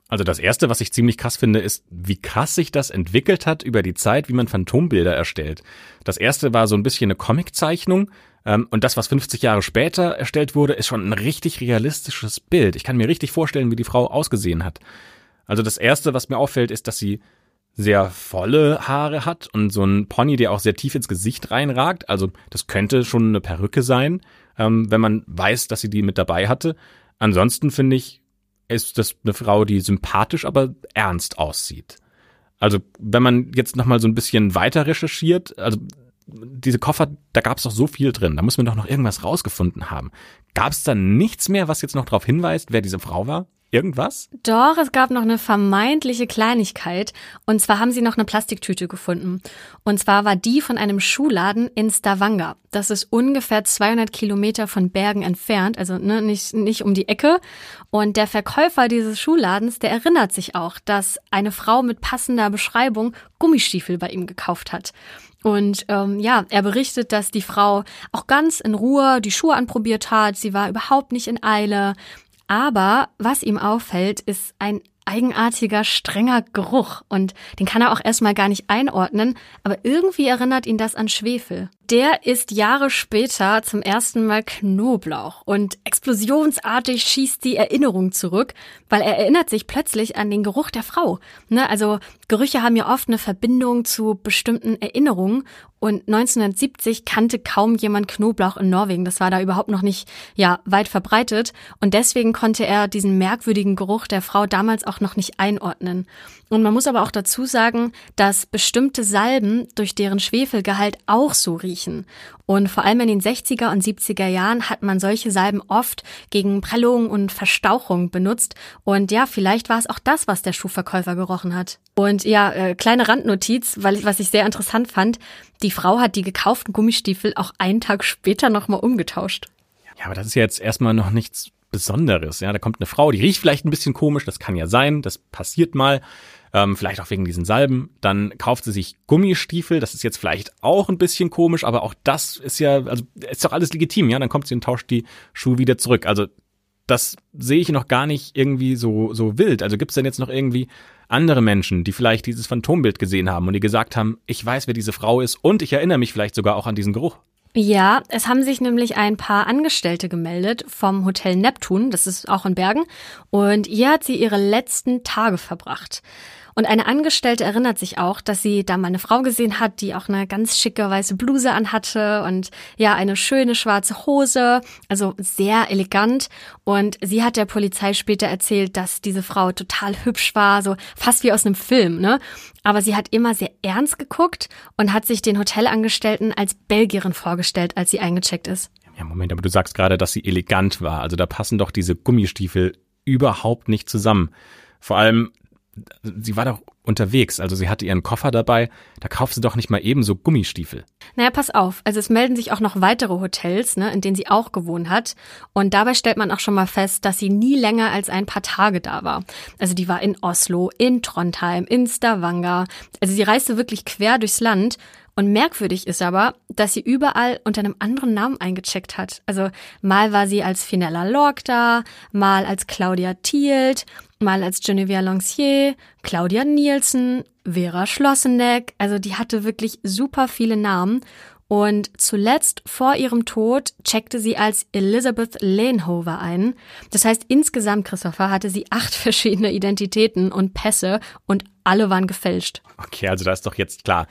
Also das Erste, was ich ziemlich krass finde, ist, wie krass sich das entwickelt hat über die Zeit, wie man Phantombilder erstellt. Das Erste war so ein bisschen eine Comiczeichnung ähm, und das, was fünfzig Jahre später erstellt wurde, ist schon ein richtig realistisches Bild. Ich kann mir richtig vorstellen, wie die Frau ausgesehen hat. Also das Erste, was mir auffällt, ist, dass sie sehr volle Haare hat und so ein Pony, der auch sehr tief ins Gesicht reinragt. Also das könnte schon eine Perücke sein, ähm, wenn man weiß, dass sie die mit dabei hatte. Ansonsten finde ich, ist das eine Frau, die sympathisch, aber ernst aussieht. Also wenn man jetzt nochmal so ein bisschen weiter recherchiert, also diese Koffer, da gab es doch so viel drin, da muss man doch noch irgendwas rausgefunden haben. Gab es da nichts mehr, was jetzt noch darauf hinweist, wer diese Frau war? Irgendwas? Doch, es gab noch eine vermeintliche Kleinigkeit. Und zwar haben sie noch eine Plastiktüte gefunden. Und zwar war die von einem Schuhladen in Stavanger. Das ist ungefähr zweihundert Kilometer von Bergen entfernt, also ne, nicht, nicht um die Ecke. Und der Verkäufer dieses Schuhladens, der erinnert sich auch, dass eine Frau mit passender Beschreibung Gummistiefel bei ihm gekauft hat. Und ähm, ja, er berichtet, dass die Frau auch ganz in Ruhe die Schuhe anprobiert hat. Sie war überhaupt nicht in Eile. Aber was ihm auffällt, ist ein eigenartiger, strenger Geruch. Und den kann er auch erstmal gar nicht einordnen. Aber irgendwie erinnert ihn das an Schwefel. Der isst Jahre später zum ersten Mal Knoblauch. Und explosionsartig schießt die Erinnerung zurück, weil er erinnert sich plötzlich an den Geruch der Frau. Ne, also Gerüche haben ja oft eine Verbindung zu bestimmten Erinnerungen. Und neunzehnhundertsiebzig kannte kaum jemand Knoblauch in Norwegen. Das war da überhaupt noch nicht ja weit verbreitet. Und deswegen konnte er diesen merkwürdigen Geruch der Frau damals auch noch nicht einordnen. Und man muss aber auch dazu sagen, dass bestimmte Salben durch deren Schwefelgehalt auch so riechen. Und vor allem in den sechziger und siebziger Jahren hat man solche Salben oft gegen Prellung und Verstauchung benutzt. Und ja, vielleicht war es auch das, was der Schuhverkäufer gerochen hat. Und ja, äh, kleine Randnotiz, weil ich, was ich sehr interessant fand, die Frau hat die gekauften Gummistiefel auch einen Tag später nochmal umgetauscht. Ja, aber das ist ja jetzt erstmal noch nichts Besonderes. Ja, da kommt eine Frau, die riecht vielleicht ein bisschen komisch, das kann ja sein, das passiert mal. Ähm, vielleicht auch wegen diesen Salben. Dann kauft sie sich Gummistiefel, das ist jetzt vielleicht auch ein bisschen komisch, aber auch das ist ja, also ist doch alles legitim, ja. Dann kommt sie und tauscht die Schuhe wieder zurück. Also das sehe ich noch gar nicht irgendwie so so wild. Also gibt es denn jetzt noch irgendwie andere Menschen, die vielleicht dieses Phantombild gesehen haben und die gesagt haben, ich weiß, wer diese Frau ist und ich erinnere mich vielleicht sogar auch an diesen Geruch? Ja, es haben sich nämlich ein paar Angestellte gemeldet vom Hotel Neptun, das ist auch in Bergen, und hier hat sie ihre letzten Tage verbracht. Und eine Angestellte erinnert sich auch, dass sie da mal eine Frau gesehen hat, die auch eine ganz schicke weiße Bluse anhatte und ja, eine schöne schwarze Hose, also sehr elegant. Und sie hat der Polizei später erzählt, dass diese Frau total hübsch war, so fast wie aus einem Film, ne? Aber sie hat immer sehr ernst geguckt und hat sich den Hotelangestellten als Belgierin vorgestellt, als sie eingecheckt ist. Ja, Moment, aber du sagst gerade, dass sie elegant war. Also da passen doch diese Gummistiefel überhaupt nicht zusammen. Vor allem, sie war doch unterwegs, also sie hatte ihren Koffer dabei, da kaufst du doch nicht mal eben so Gummistiefel. Naja, pass auf, also es melden sich auch noch weitere Hotels, ne, in denen sie auch gewohnt hat, und dabei stellt man auch schon mal fest, dass sie nie länger als ein paar Tage da war. Also die war in Oslo, in Trondheim, in Stavanger, also sie reiste wirklich quer durchs Land. Und merkwürdig ist aber, dass sie überall unter einem anderen Namen eingecheckt hat. Also mal war sie als Finella Lorck da, mal als Claudia Thielt, mal als Geneviève Lancier, Claudia Nielsen, Vera Schlosseneck. Also die hatte wirklich super viele Namen. Und zuletzt vor ihrem Tod checkte sie als Elizabeth Lenhover ein. Das heißt, insgesamt, Christopher, hatte sie acht verschiedene Identitäten und Pässe und alle waren gefälscht. Okay, also da ist doch jetzt klar.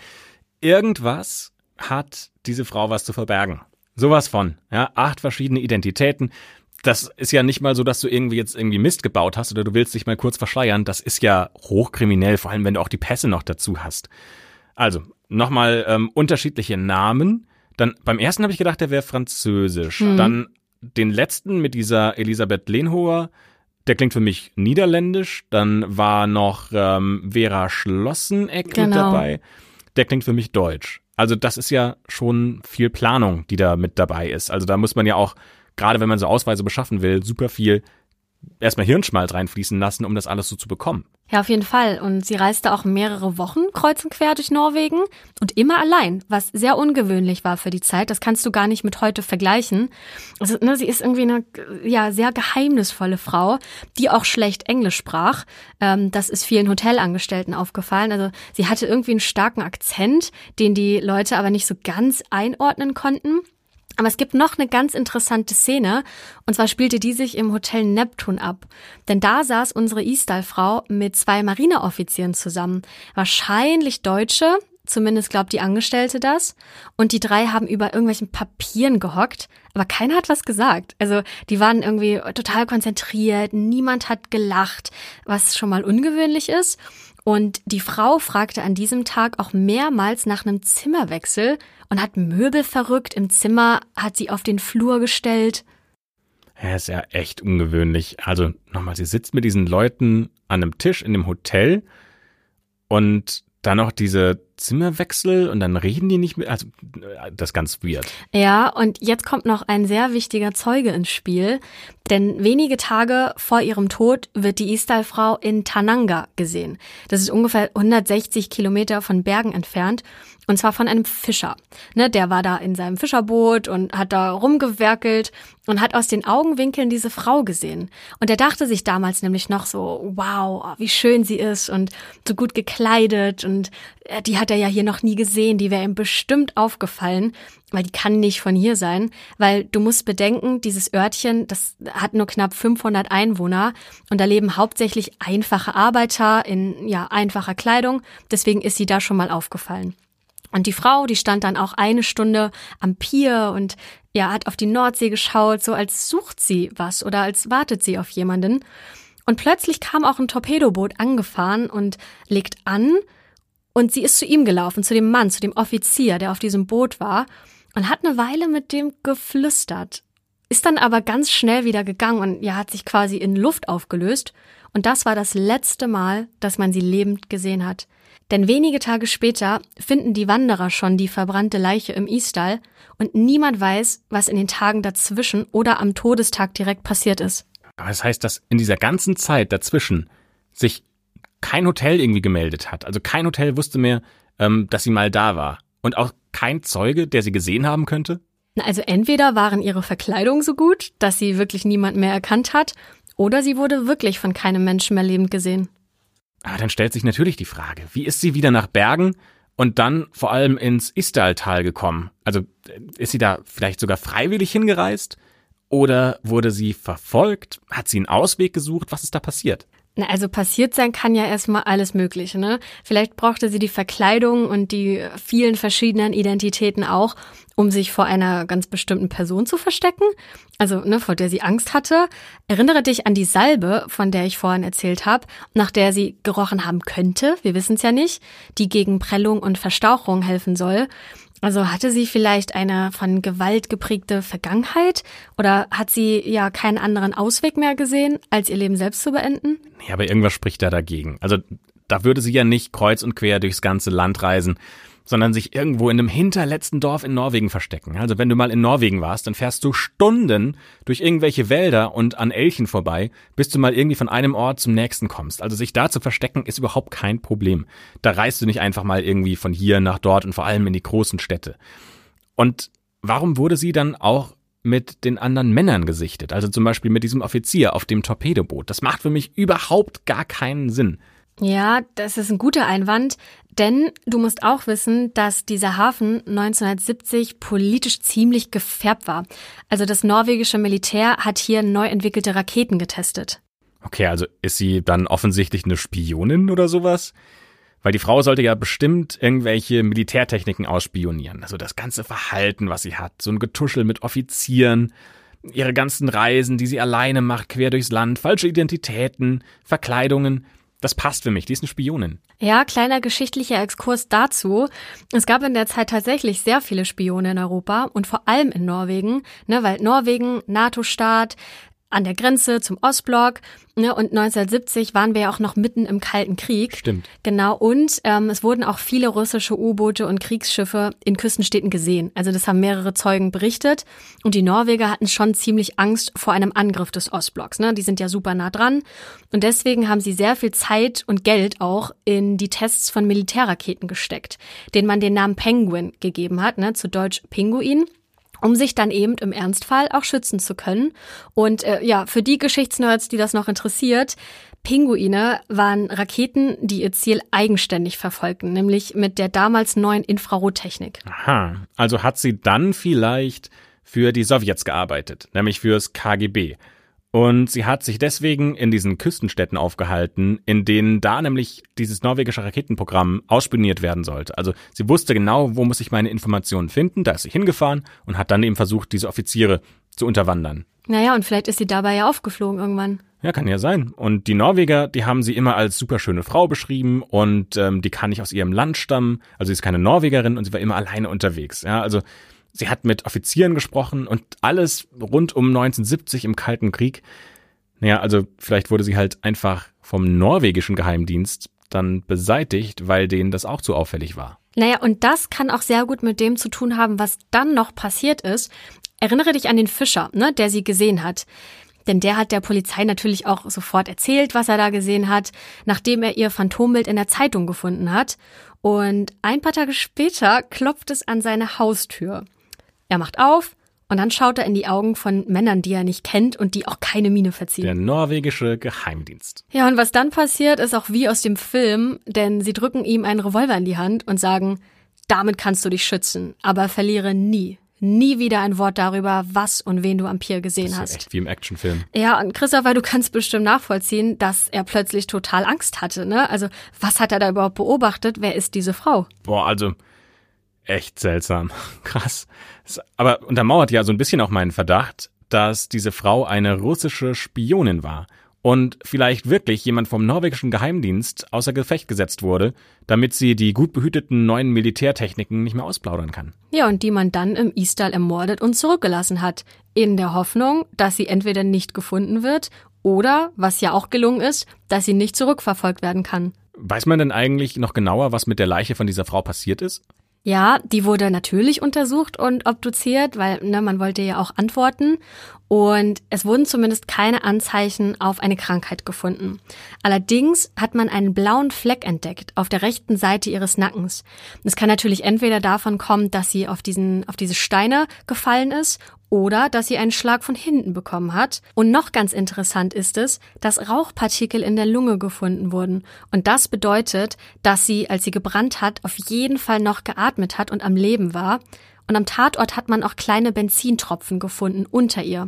Irgendwas hat diese Frau was zu verbergen. Sowas von, ja, acht verschiedene Identitäten. Das ist ja nicht mal so, dass du irgendwie jetzt irgendwie Mist gebaut hast oder du willst dich mal kurz verschleiern. Das ist ja hochkriminell, vor allem wenn du auch die Pässe noch dazu hast. Also, nochmal ähm, unterschiedliche Namen. Dann beim ersten habe ich gedacht, der wäre französisch. Hm. Dann den letzten mit dieser Elisabeth Lenhover, der klingt für mich niederländisch. Dann war noch ähm, Vera Schlosseneck genau. mit dabei. Der klingt für mich deutsch. Also das ist ja schon viel Planung, die da mit dabei ist. Also da muss man ja auch, gerade wenn man so Ausweise beschaffen will, super viel erstmal Hirnschmalz reinfließen lassen, um das alles so zu bekommen. Ja, auf jeden Fall. Und sie reiste auch mehrere Wochen kreuz und quer durch Norwegen und immer allein, was sehr ungewöhnlich war für die Zeit. Das kannst du gar nicht mit heute vergleichen. Also, ne, sie ist irgendwie eine ja sehr geheimnisvolle Frau, die auch schlecht Englisch sprach. Ähm, das ist vielen Hotelangestellten aufgefallen. Also sie hatte irgendwie einen starken Akzent, den die Leute aber nicht so ganz einordnen konnten. Aber es gibt noch eine ganz interessante Szene, und zwar spielte die sich im Hotel Neptun ab. Denn da saß unsere Isdal-Frau mit zwei Marineoffizieren zusammen. Wahrscheinlich Deutsche, zumindest glaubt die Angestellte das. Und die drei haben über irgendwelchen Papieren gehockt, aber keiner hat was gesagt. Also die waren irgendwie total konzentriert, niemand hat gelacht, was schon mal ungewöhnlich ist. Und die Frau fragte an diesem Tag auch mehrmals nach einem Zimmerwechsel und hat Möbel verrückt im Zimmer, hat sie auf den Flur gestellt. Ja, ist ja echt ungewöhnlich. Also nochmal, sie sitzt mit diesen Leuten an einem Tisch in dem Hotel und dann noch diese Zimmerwechsel und dann reden die nicht mehr. Also das ist ganz weird. Ja, und jetzt kommt noch ein sehr wichtiger Zeuge ins Spiel, denn wenige Tage vor ihrem Tod wird die Isdal-Frau in Tananga gesehen. Das ist ungefähr hundertsechzig Kilometer von Bergen entfernt. Und zwar von einem Fischer. Ne, der war da in seinem Fischerboot und hat da rumgewerkelt und hat aus den Augenwinkeln diese Frau gesehen. Und er dachte sich damals nämlich noch so, wow, wie schön sie ist und so gut gekleidet. Und die hat er ja hier noch nie gesehen, die wäre ihm bestimmt aufgefallen, weil die kann nicht von hier sein. Weil du musst bedenken, dieses Örtchen, das hat nur knapp fünfhundert Einwohner und da leben hauptsächlich einfache Arbeiter in ja einfacher Kleidung. Deswegen ist sie da schon mal aufgefallen. Und die Frau, die stand dann auch eine Stunde am Pier und ja, hat auf die Nordsee geschaut, so als sucht sie was oder als wartet sie auf jemanden. Und plötzlich kam auch ein Torpedoboot angefahren und legt an und sie ist zu ihm gelaufen, zu dem Mann, zu dem Offizier, der auf diesem Boot war und hat eine Weile mit dem geflüstert. Ist dann aber ganz schnell wieder gegangen und ja, hat sich quasi in Luft aufgelöst. Und das war das letzte Mal, dass man sie lebend gesehen hat. Denn wenige Tage später finden die Wanderer schon die verbrannte Leiche im Isdal und niemand weiß, was in den Tagen dazwischen oder am Todestag direkt passiert ist. Aber das heißt, dass in dieser ganzen Zeit dazwischen sich kein Hotel irgendwie gemeldet hat. Also kein Hotel wusste mehr, ähm, dass sie mal da war. Und auch kein Zeuge, der sie gesehen haben könnte? Also entweder waren ihre Verkleidungen so gut, dass sie wirklich niemand mehr erkannt hat, oder sie wurde wirklich von keinem Menschen mehr lebend gesehen. Aber dann stellt sich natürlich die Frage, wie ist sie wieder nach Bergen und dann vor allem ins Isdaltal gekommen? Also ist sie da vielleicht sogar freiwillig hingereist? Oder wurde sie verfolgt? Hat sie einen Ausweg gesucht? Was ist da passiert? Na, also passiert sein kann ja erstmal alles Mögliche, ne? Vielleicht brauchte sie die Verkleidung und die vielen verschiedenen Identitäten auch, um sich vor einer ganz bestimmten Person zu verstecken, also ne, vor der sie Angst hatte. Erinnere dich an die Salbe, von der ich vorhin erzählt habe, nach der sie gerochen haben könnte, wir wissen es ja nicht, die gegen Prellung und Verstauchung helfen soll. Also hatte sie vielleicht eine von Gewalt geprägte Vergangenheit oder hat sie ja keinen anderen Ausweg mehr gesehen, als ihr Leben selbst zu beenden? Ja, aber irgendwas spricht da dagegen. Also da würde sie ja nicht kreuz und quer durchs ganze Land reisen, sondern sich irgendwo in einem hinterletzten Dorf in Norwegen verstecken. Also wenn du mal in Norwegen warst, dann fährst du Stunden durch irgendwelche Wälder und an Elchen vorbei, bis du mal irgendwie von einem Ort zum nächsten kommst. Also sich da zu verstecken ist überhaupt kein Problem. Da reist du nicht einfach mal irgendwie von hier nach dort und vor allem in die großen Städte. Und warum wurde sie dann auch mit den anderen Männern gesichtet? Also zum Beispiel mit diesem Offizier auf dem Torpedoboot. Das macht für mich überhaupt gar keinen Sinn. Ja, das ist ein guter Einwand, denn du musst auch wissen, dass dieser Hafen neunzehnhundertsiebzig politisch ziemlich gefärbt war. Also das norwegische Militär hat hier neu entwickelte Raketen getestet. Okay, also ist sie dann offensichtlich eine Spionin oder sowas? Weil die Frau sollte ja bestimmt irgendwelche Militärtechniken ausspionieren. Also das ganze Verhalten, was sie hat, so ein Getuschel mit Offizieren, ihre ganzen Reisen, die sie alleine macht, quer durchs Land, falsche Identitäten, Verkleidungen. Das passt für mich, die ist eine Spionin. Ja, kleiner geschichtlicher Exkurs dazu. Es gab in der Zeit tatsächlich sehr viele Spione in Europa und vor allem in Norwegen, ne, weil Norwegen, NATO-Staat, an der Grenze zum Ostblock. Ne? Und neunzehnhundertsiebzig waren wir ja auch noch mitten im Kalten Krieg. Stimmt. Genau. Und ähm, es wurden auch viele russische U-Boote und Kriegsschiffe in Küstenstädten gesehen. Also das haben mehrere Zeugen berichtet. Und die Norweger hatten schon ziemlich Angst vor einem Angriff des Ostblocks. Ne? Die sind ja super nah dran. Und deswegen haben sie sehr viel Zeit und Geld auch in die Tests von Militärraketen gesteckt, denen man den Namen Penguin gegeben hat, ne? Zu Deutsch Pinguin, um sich dann eben im Ernstfall auch schützen zu können. Und äh, ja, für die Geschichtsnerds, die das noch interessiert, Pinguine waren Raketen, die ihr Ziel eigenständig verfolgten, nämlich mit der damals neuen Infrarottechnik. Aha, also hat sie dann vielleicht für die Sowjets gearbeitet, nämlich fürs K G B. Und sie hat sich deswegen in diesen Küstenstädten aufgehalten, in denen da nämlich dieses norwegische Raketenprogramm ausspioniert werden sollte. Also sie wusste genau, wo muss ich meine Informationen finden, da ist sie hingefahren und hat dann eben versucht, diese Offiziere zu unterwandern. Naja, und vielleicht ist sie dabei ja aufgeflogen irgendwann. Ja, kann ja sein. Und die Norweger, die haben sie immer als superschöne Frau beschrieben und ähm, die kann nicht aus ihrem Land stammen. Also sie ist keine Norwegerin und sie war immer alleine unterwegs. Ja, also sie hat mit Offizieren gesprochen und alles rund um neunzehnhundertsiebzig im Kalten Krieg. Naja, also vielleicht wurde sie halt einfach vom norwegischen Geheimdienst dann beseitigt, weil denen das auch zu auffällig war. Naja, und das kann auch sehr gut mit dem zu tun haben, was dann noch passiert ist. Erinnere dich an den Fischer, ne, der sie gesehen hat. Denn der hat der Polizei natürlich auch sofort erzählt, was er da gesehen hat, nachdem er ihr Phantombild in der Zeitung gefunden hat. Und ein paar Tage später klopft es an seine Haustür. Er macht auf und dann schaut er in die Augen von Männern, die er nicht kennt und die auch keine Miene verziehen. Der norwegische Geheimdienst. Ja, und was dann passiert, ist auch wie aus dem Film, denn sie drücken ihm einen Revolver in die Hand und sagen, damit kannst du dich schützen, aber verliere nie, nie wieder ein Wort darüber, was und wen du am Pier gesehen hast. Das ist ja echt wie im Actionfilm. Ja, und Christopher, du kannst bestimmt nachvollziehen, dass er plötzlich total Angst hatte, ne? Also, was hat er da überhaupt beobachtet? Wer ist diese Frau? Boah, also echt seltsam. Krass. Aber untermauert ja so ein bisschen auch meinen Verdacht, dass diese Frau eine russische Spionin war und vielleicht wirklich jemand vom norwegischen Geheimdienst außer Gefecht gesetzt wurde, damit sie die gut behüteten neuen Militärtechniken nicht mehr ausplaudern kann. Ja, und die man dann im Istal ermordet und zurückgelassen hat, in der Hoffnung, dass sie entweder nicht gefunden wird oder, was ja auch gelungen ist, dass sie nicht zurückverfolgt werden kann. Weiß man denn eigentlich noch genauer, was mit der Leiche von dieser Frau passiert ist? Ja, die wurde natürlich untersucht und obduziert, weil ne, man wollte ja auch antworten. Und es wurden zumindest keine Anzeichen auf eine Krankheit gefunden. Allerdings hat man einen blauen Fleck entdeckt auf der rechten Seite ihres Nackens. Es kann natürlich entweder davon kommen, dass sie auf diesen, auf diese Steine gefallen ist oder dass sie einen Schlag von hinten bekommen hat. Und noch ganz interessant ist es, dass Rauchpartikel in der Lunge gefunden wurden. Und das bedeutet, dass sie, als sie gebrannt hat, auf jeden Fall noch geatmet hat und am Leben war. Und am Tatort hat man auch kleine Benzintropfen gefunden unter ihr.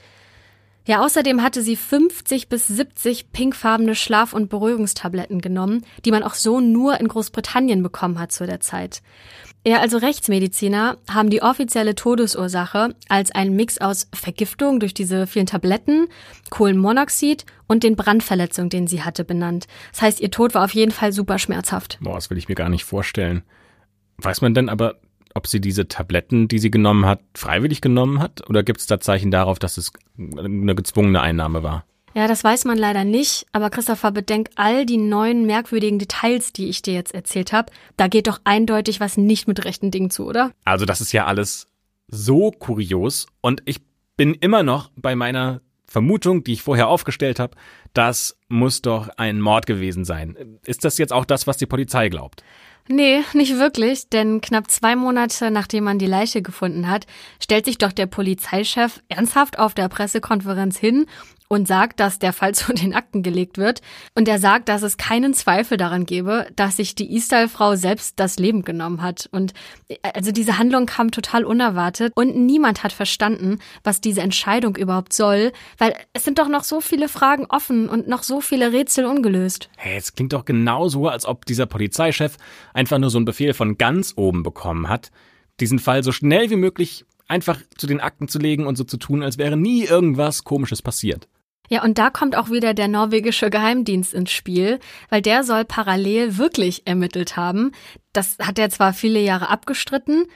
Ja, außerdem hatte sie fünfzig bis siebzig pinkfarbene Schlaf- und Beruhigungstabletten genommen, die man auch so nur in Großbritannien bekommen hat zu der Zeit. Ja, also Rechtsmediziner haben die offizielle Todesursache als einen Mix aus Vergiftung durch diese vielen Tabletten, Kohlenmonoxid und den Brandverletzungen, den sie hatte, benannt. Das heißt, ihr Tod war auf jeden Fall super schmerzhaft. Boah, das will ich mir gar nicht vorstellen. Weiß man denn aber, ob sie diese Tabletten, die sie genommen hat, freiwillig genommen hat? Oder gibt es da Zeichen darauf, dass es eine gezwungene Einnahme war? Ja, das weiß man leider nicht. Aber Christopher, bedenk all die neuen merkwürdigen Details, die ich dir jetzt erzählt habe. Da geht doch eindeutig was nicht mit rechten Dingen zu, oder? Also das ist ja alles so kurios. Und ich bin immer noch bei meiner Vermutung, die ich vorher aufgestellt habe, das muss doch ein Mord gewesen sein. Ist das jetzt auch das, was die Polizei glaubt? Nee, nicht wirklich, denn knapp zwei Monate nachdem man die Leiche gefunden hat, stellt sich doch der Polizeichef ernsthaft auf der Pressekonferenz hin und sagt, dass der Fall zu den Akten gelegt wird. Und er sagt, dass es keinen Zweifel daran gebe, dass sich die Istal-Frau selbst das Leben genommen hat. Und also diese Handlung kam total unerwartet und niemand hat verstanden, was diese Entscheidung überhaupt soll, weil es sind doch noch so viele Fragen offen und noch so viele Rätsel ungelöst. Hey, es klingt doch genauso, als ob dieser Polizeichef einfach nur so einen Befehl von ganz oben bekommen hat, diesen Fall so schnell wie möglich einfach zu den Akten zu legen und so zu tun, als wäre nie irgendwas Komisches passiert. Ja, und da kommt auch wieder der norwegische Geheimdienst ins Spiel, weil der soll parallel wirklich ermittelt haben. Das hat er zwar viele Jahre abgestritten,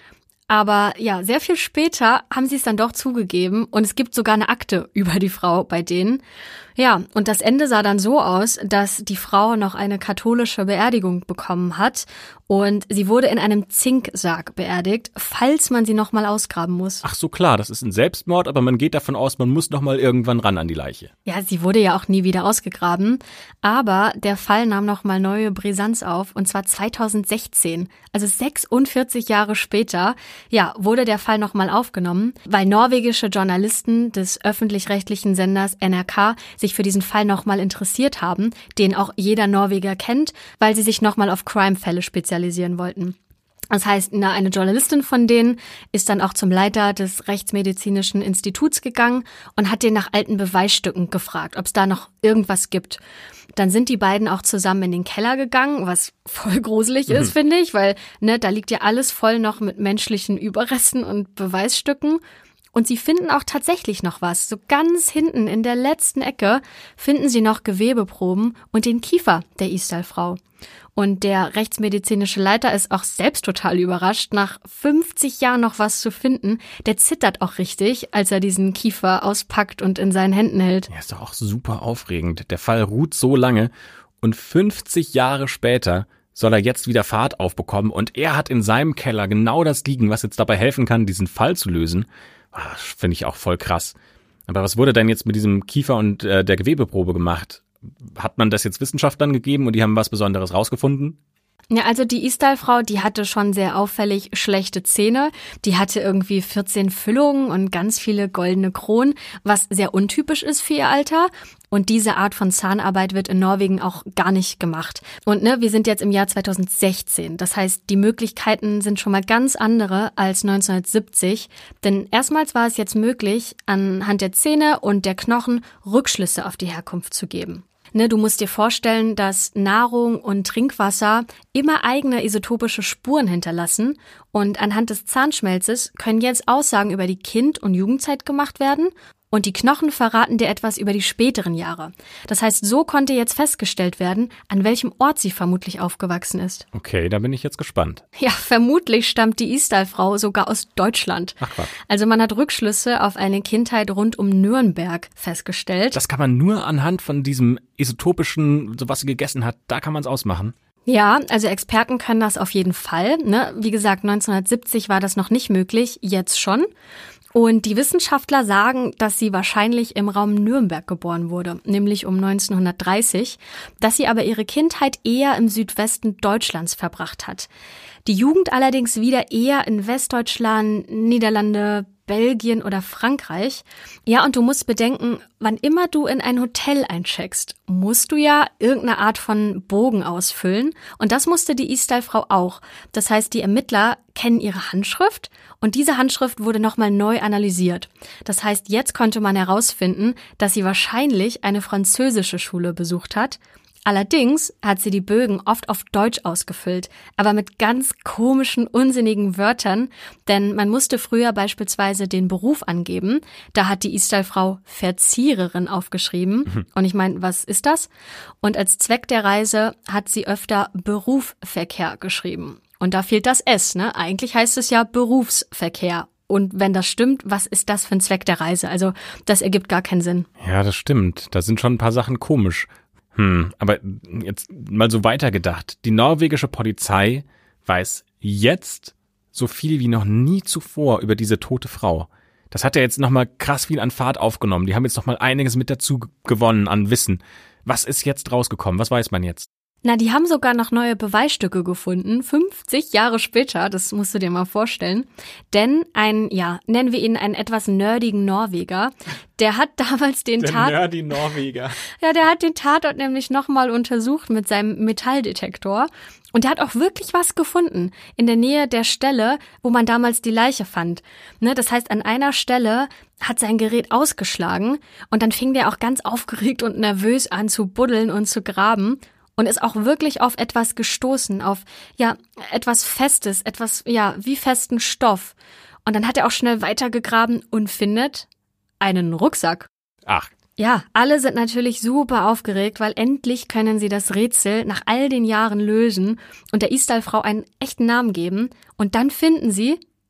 Aber ja, sehr viel später haben sie es dann doch zugegeben und es gibt sogar eine Akte über die Frau bei denen. Ja, und das Ende sah dann so aus, dass die Frau noch eine katholische Beerdigung bekommen hat und sie wurde in einem Zinksarg beerdigt, falls man sie nochmal ausgraben muss. Ach so, klar, das ist ein Selbstmord, aber man geht davon aus, man muss nochmal irgendwann ran an die Leiche. Ja, sie wurde ja auch nie wieder ausgegraben, aber der Fall nahm nochmal neue Brisanz auf und zwar zweitausendsechzehn, also sechsundvierzig Jahre später, ja, wurde der Fall nochmal aufgenommen, weil norwegische Journalisten des öffentlich-rechtlichen Senders N R K sich für diesen Fall nochmal interessiert haben, den auch jeder Norweger kennt, weil sie sich nochmal auf Crime-Fälle spezialisieren wollten. Das heißt, eine Journalistin von denen ist dann auch zum Leiter des Rechtsmedizinischen Instituts gegangen und hat den nach alten Beweisstücken gefragt, ob es da noch irgendwas gibt. Dann sind die beiden auch zusammen in den Keller gegangen, was voll gruselig ist, mhm. finde ich, weil ne, da liegt ja alles voll noch mit menschlichen Überresten und Beweisstücken. Und sie finden auch tatsächlich noch was. So ganz hinten in der letzten Ecke finden sie noch Gewebeproben und den Kiefer der Isdal-Frau. Und der rechtsmedizinische Leiter ist auch selbst total überrascht, nach fünfzig Jahren noch was zu finden. Der zittert auch richtig, als er diesen Kiefer auspackt und in seinen Händen hält. Ja, ist doch auch super aufregend. Der Fall ruht so lange und fünfzig Jahre später soll er jetzt wieder Fahrt aufbekommen und er hat in seinem Keller genau das liegen, was jetzt dabei helfen kann, diesen Fall zu lösen. Das finde ich auch voll krass. Aber was wurde denn jetzt mit diesem Kiefer und äh, der Gewebeprobe gemacht? Hat man das jetzt Wissenschaftlern gegeben und die haben was Besonderes rausgefunden? Ja, also die Isdal-Frau, die hatte schon sehr auffällig schlechte Zähne. Die hatte irgendwie vierzehn Füllungen und ganz viele goldene Kronen, was sehr untypisch ist für ihr Alter. Und diese Art von Zahnarbeit wird in Norwegen auch gar nicht gemacht. Und ne, wir sind jetzt im Jahr zweitausendsechzehn. Das heißt, die Möglichkeiten sind schon mal ganz andere als neunzehnhundertsiebzig. Denn erstmals war es jetzt möglich, anhand der Zähne und der Knochen Rückschlüsse auf die Herkunft zu geben. Ne, du musst dir vorstellen, dass Nahrung und Trinkwasser immer eigene isotopische Spuren hinterlassen und anhand des Zahnschmelzes können jetzt Aussagen über die Kind- und Jugendzeit gemacht werden und die Knochen verraten dir etwas über die späteren Jahre. Das heißt, so konnte jetzt festgestellt werden, an welchem Ort sie vermutlich aufgewachsen ist. Okay, da bin ich jetzt gespannt. Ja, vermutlich stammt die Isdal-Frau sogar aus Deutschland. Ach Quatsch. Also man hat Rückschlüsse auf eine Kindheit rund um Nürnberg festgestellt. Das kann man nur anhand von diesem isotopischen, so was sie gegessen hat, da kann man es ausmachen. Ja, also Experten können das auf jeden Fall. Ne? Wie gesagt, neunzehnhundertsiebzig war das noch nicht möglich, jetzt schon. Und die Wissenschaftler sagen, dass sie wahrscheinlich im Raum Nürnberg geboren wurde, nämlich um neunzehnhundertdreißig, dass sie aber ihre Kindheit eher im Südwesten Deutschlands verbracht hat. Die Jugend allerdings wieder eher in Westdeutschland, Niederlande, Belgien oder Frankreich. Ja, und du musst bedenken, wann immer du in ein Hotel eincheckst, musst du ja irgendeine Art von Bogen ausfüllen. Und das musste die Isdal-Frau auch. Das heißt, die Ermittler kennen ihre Handschrift und diese Handschrift wurde nochmal neu analysiert. Das heißt, jetzt konnte man herausfinden, dass sie wahrscheinlich eine französische Schule besucht hat. Allerdings hat sie die Bögen oft auf Deutsch ausgefüllt, aber mit ganz komischen, unsinnigen Wörtern, denn man musste früher beispielsweise den Beruf angeben. Da hat die Isdal-Frau Verziererin aufgeschrieben. Mhm. Und ich meine, was ist das? Und als Zweck der Reise hat sie öfter Berufsverkehr geschrieben. Und da fehlt das S, ne? Eigentlich heißt es ja Berufsverkehr. Und wenn das stimmt, was ist das für ein Zweck der Reise? Also das ergibt gar keinen Sinn. Ja, das stimmt. Da sind schon ein paar Sachen komisch. Hm, aber jetzt mal so weitergedacht. Die norwegische Polizei weiß jetzt so viel wie noch nie zuvor über diese tote Frau. Das hat ja jetzt nochmal krass viel an Fahrt aufgenommen. Die haben jetzt nochmal einiges mit dazu gewonnen an Wissen. Was ist jetzt rausgekommen? Was weiß man jetzt? Na, die haben sogar noch neue Beweisstücke gefunden, fünfzig Jahre später, das musst du dir mal vorstellen. Denn ein, ja, nennen wir ihn einen etwas nerdigen Norweger, der hat damals den der Tat... Der nerdy Norweger. Ja, der hat den Tatort nämlich nochmal untersucht mit seinem Metalldetektor. Und der hat auch wirklich was gefunden in der Nähe der Stelle, wo man damals die Leiche fand. Ne, das heißt, an einer Stelle hat sein Gerät ausgeschlagen und dann fing der auch ganz aufgeregt und nervös an zu buddeln und zu graben. Und ist auch wirklich auf etwas gestoßen, auf, ja, etwas Festes, etwas, ja, wie festen Stoff. Und dann hat er auch schnell weitergegraben und findet einen Rucksack. Ach. Ja, alle sind natürlich super aufgeregt, weil endlich können sie das Rätsel nach all den Jahren lösen und der Isdal-Frau einen echten Namen geben. Und dann finden sie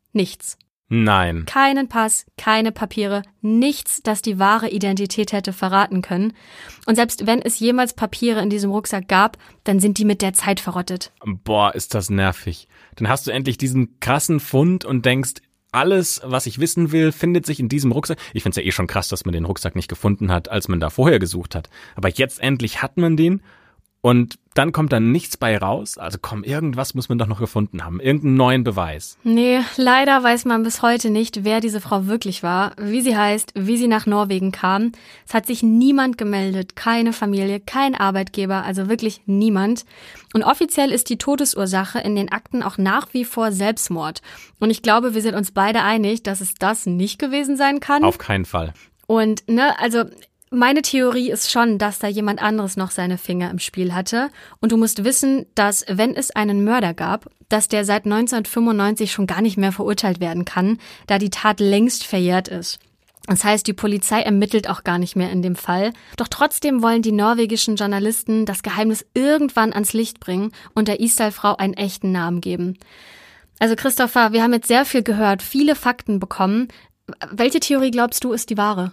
Nichts. Nein. Keinen Pass, keine Papiere, nichts, das die wahre Identität hätte verraten können. Und selbst wenn es jemals Papiere in diesem Rucksack gab, dann sind die mit der Zeit verrottet. Boah, ist das nervig. Dann hast du endlich diesen krassen Fund und denkst, alles, was ich wissen will, findet sich in diesem Rucksack. Ich find's ja eh schon krass, dass man den Rucksack nicht gefunden hat, als man da vorher gesucht hat. Aber jetzt endlich hat man den. Und dann kommt dann nichts bei raus. Also komm, irgendwas muss man doch noch gefunden haben. Irgendeinen neuen Beweis. Nee, leider weiß man bis heute nicht, wer diese Frau wirklich war, wie sie heißt, wie sie nach Norwegen kam. Es hat sich niemand gemeldet, keine Familie, kein Arbeitgeber, also wirklich niemand. Und offiziell ist die Todesursache in den Akten auch nach wie vor Selbstmord. Und ich glaube, wir sind uns beide einig, dass es das nicht gewesen sein kann. Auf keinen Fall. Und, ne, also... Meine Theorie ist schon, dass da jemand anderes noch seine Finger im Spiel hatte. Und du musst wissen, dass, wenn es einen Mörder gab, dass der seit neunzehnhundertfünfundneunzig schon gar nicht mehr verurteilt werden kann, da die Tat längst verjährt ist. Das heißt, die Polizei ermittelt auch gar nicht mehr in dem Fall. Doch trotzdem wollen die norwegischen Journalisten das Geheimnis irgendwann ans Licht bringen und der Isdal-Frau einen echten Namen geben. Also Christopher, wir haben jetzt sehr viel gehört, viele Fakten bekommen. Welche Theorie glaubst du ist die wahre?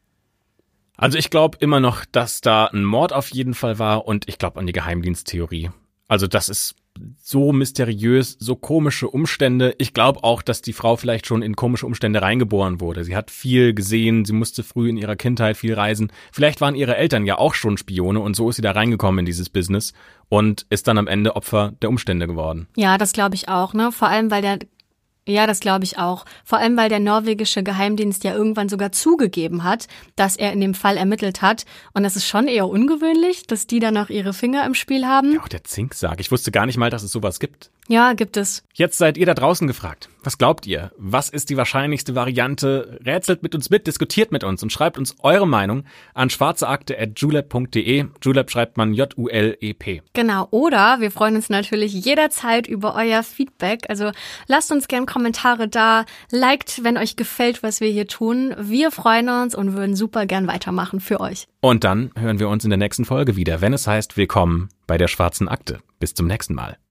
Also ich glaube immer noch, dass da ein Mord auf jeden Fall war und ich glaube an die Geheimdiensttheorie. Also das ist so mysteriös, so komische Umstände. Ich glaube auch, dass die Frau vielleicht schon in komische Umstände reingeboren wurde. Sie hat viel gesehen, sie musste früh in ihrer Kindheit viel reisen. Vielleicht waren ihre Eltern ja auch schon Spione und so ist sie da reingekommen in dieses Business und ist dann am Ende Opfer der Umstände geworden. Ja, das glaube ich auch, ne? Vor allem, weil der Ja, das glaube ich auch. Vor allem, weil der norwegische Geheimdienst ja irgendwann sogar zugegeben hat, dass er in dem Fall ermittelt hat. Und das ist schon eher ungewöhnlich, dass die dann auch ihre Finger im Spiel haben. Ja, auch der Zinksarg. Ich wusste gar nicht mal, dass es sowas gibt. Ja, gibt es. Jetzt seid ihr da draußen gefragt. Was glaubt ihr? Was ist die wahrscheinlichste Variante? Rätselt mit uns mit, diskutiert mit uns und schreibt uns eure Meinung an schwarzeakte at julep punkt de. Julep schreibt man J U L E P. Genau, oder wir freuen uns natürlich jederzeit über euer Feedback. Also lasst uns gern Kommentare da, liked, wenn euch gefällt, was wir hier tun. Wir freuen uns und würden super gern weitermachen für euch. Und dann hören wir uns in der nächsten Folge wieder, wenn es heißt, willkommen bei der Schwarzen Akte. Bis zum nächsten Mal.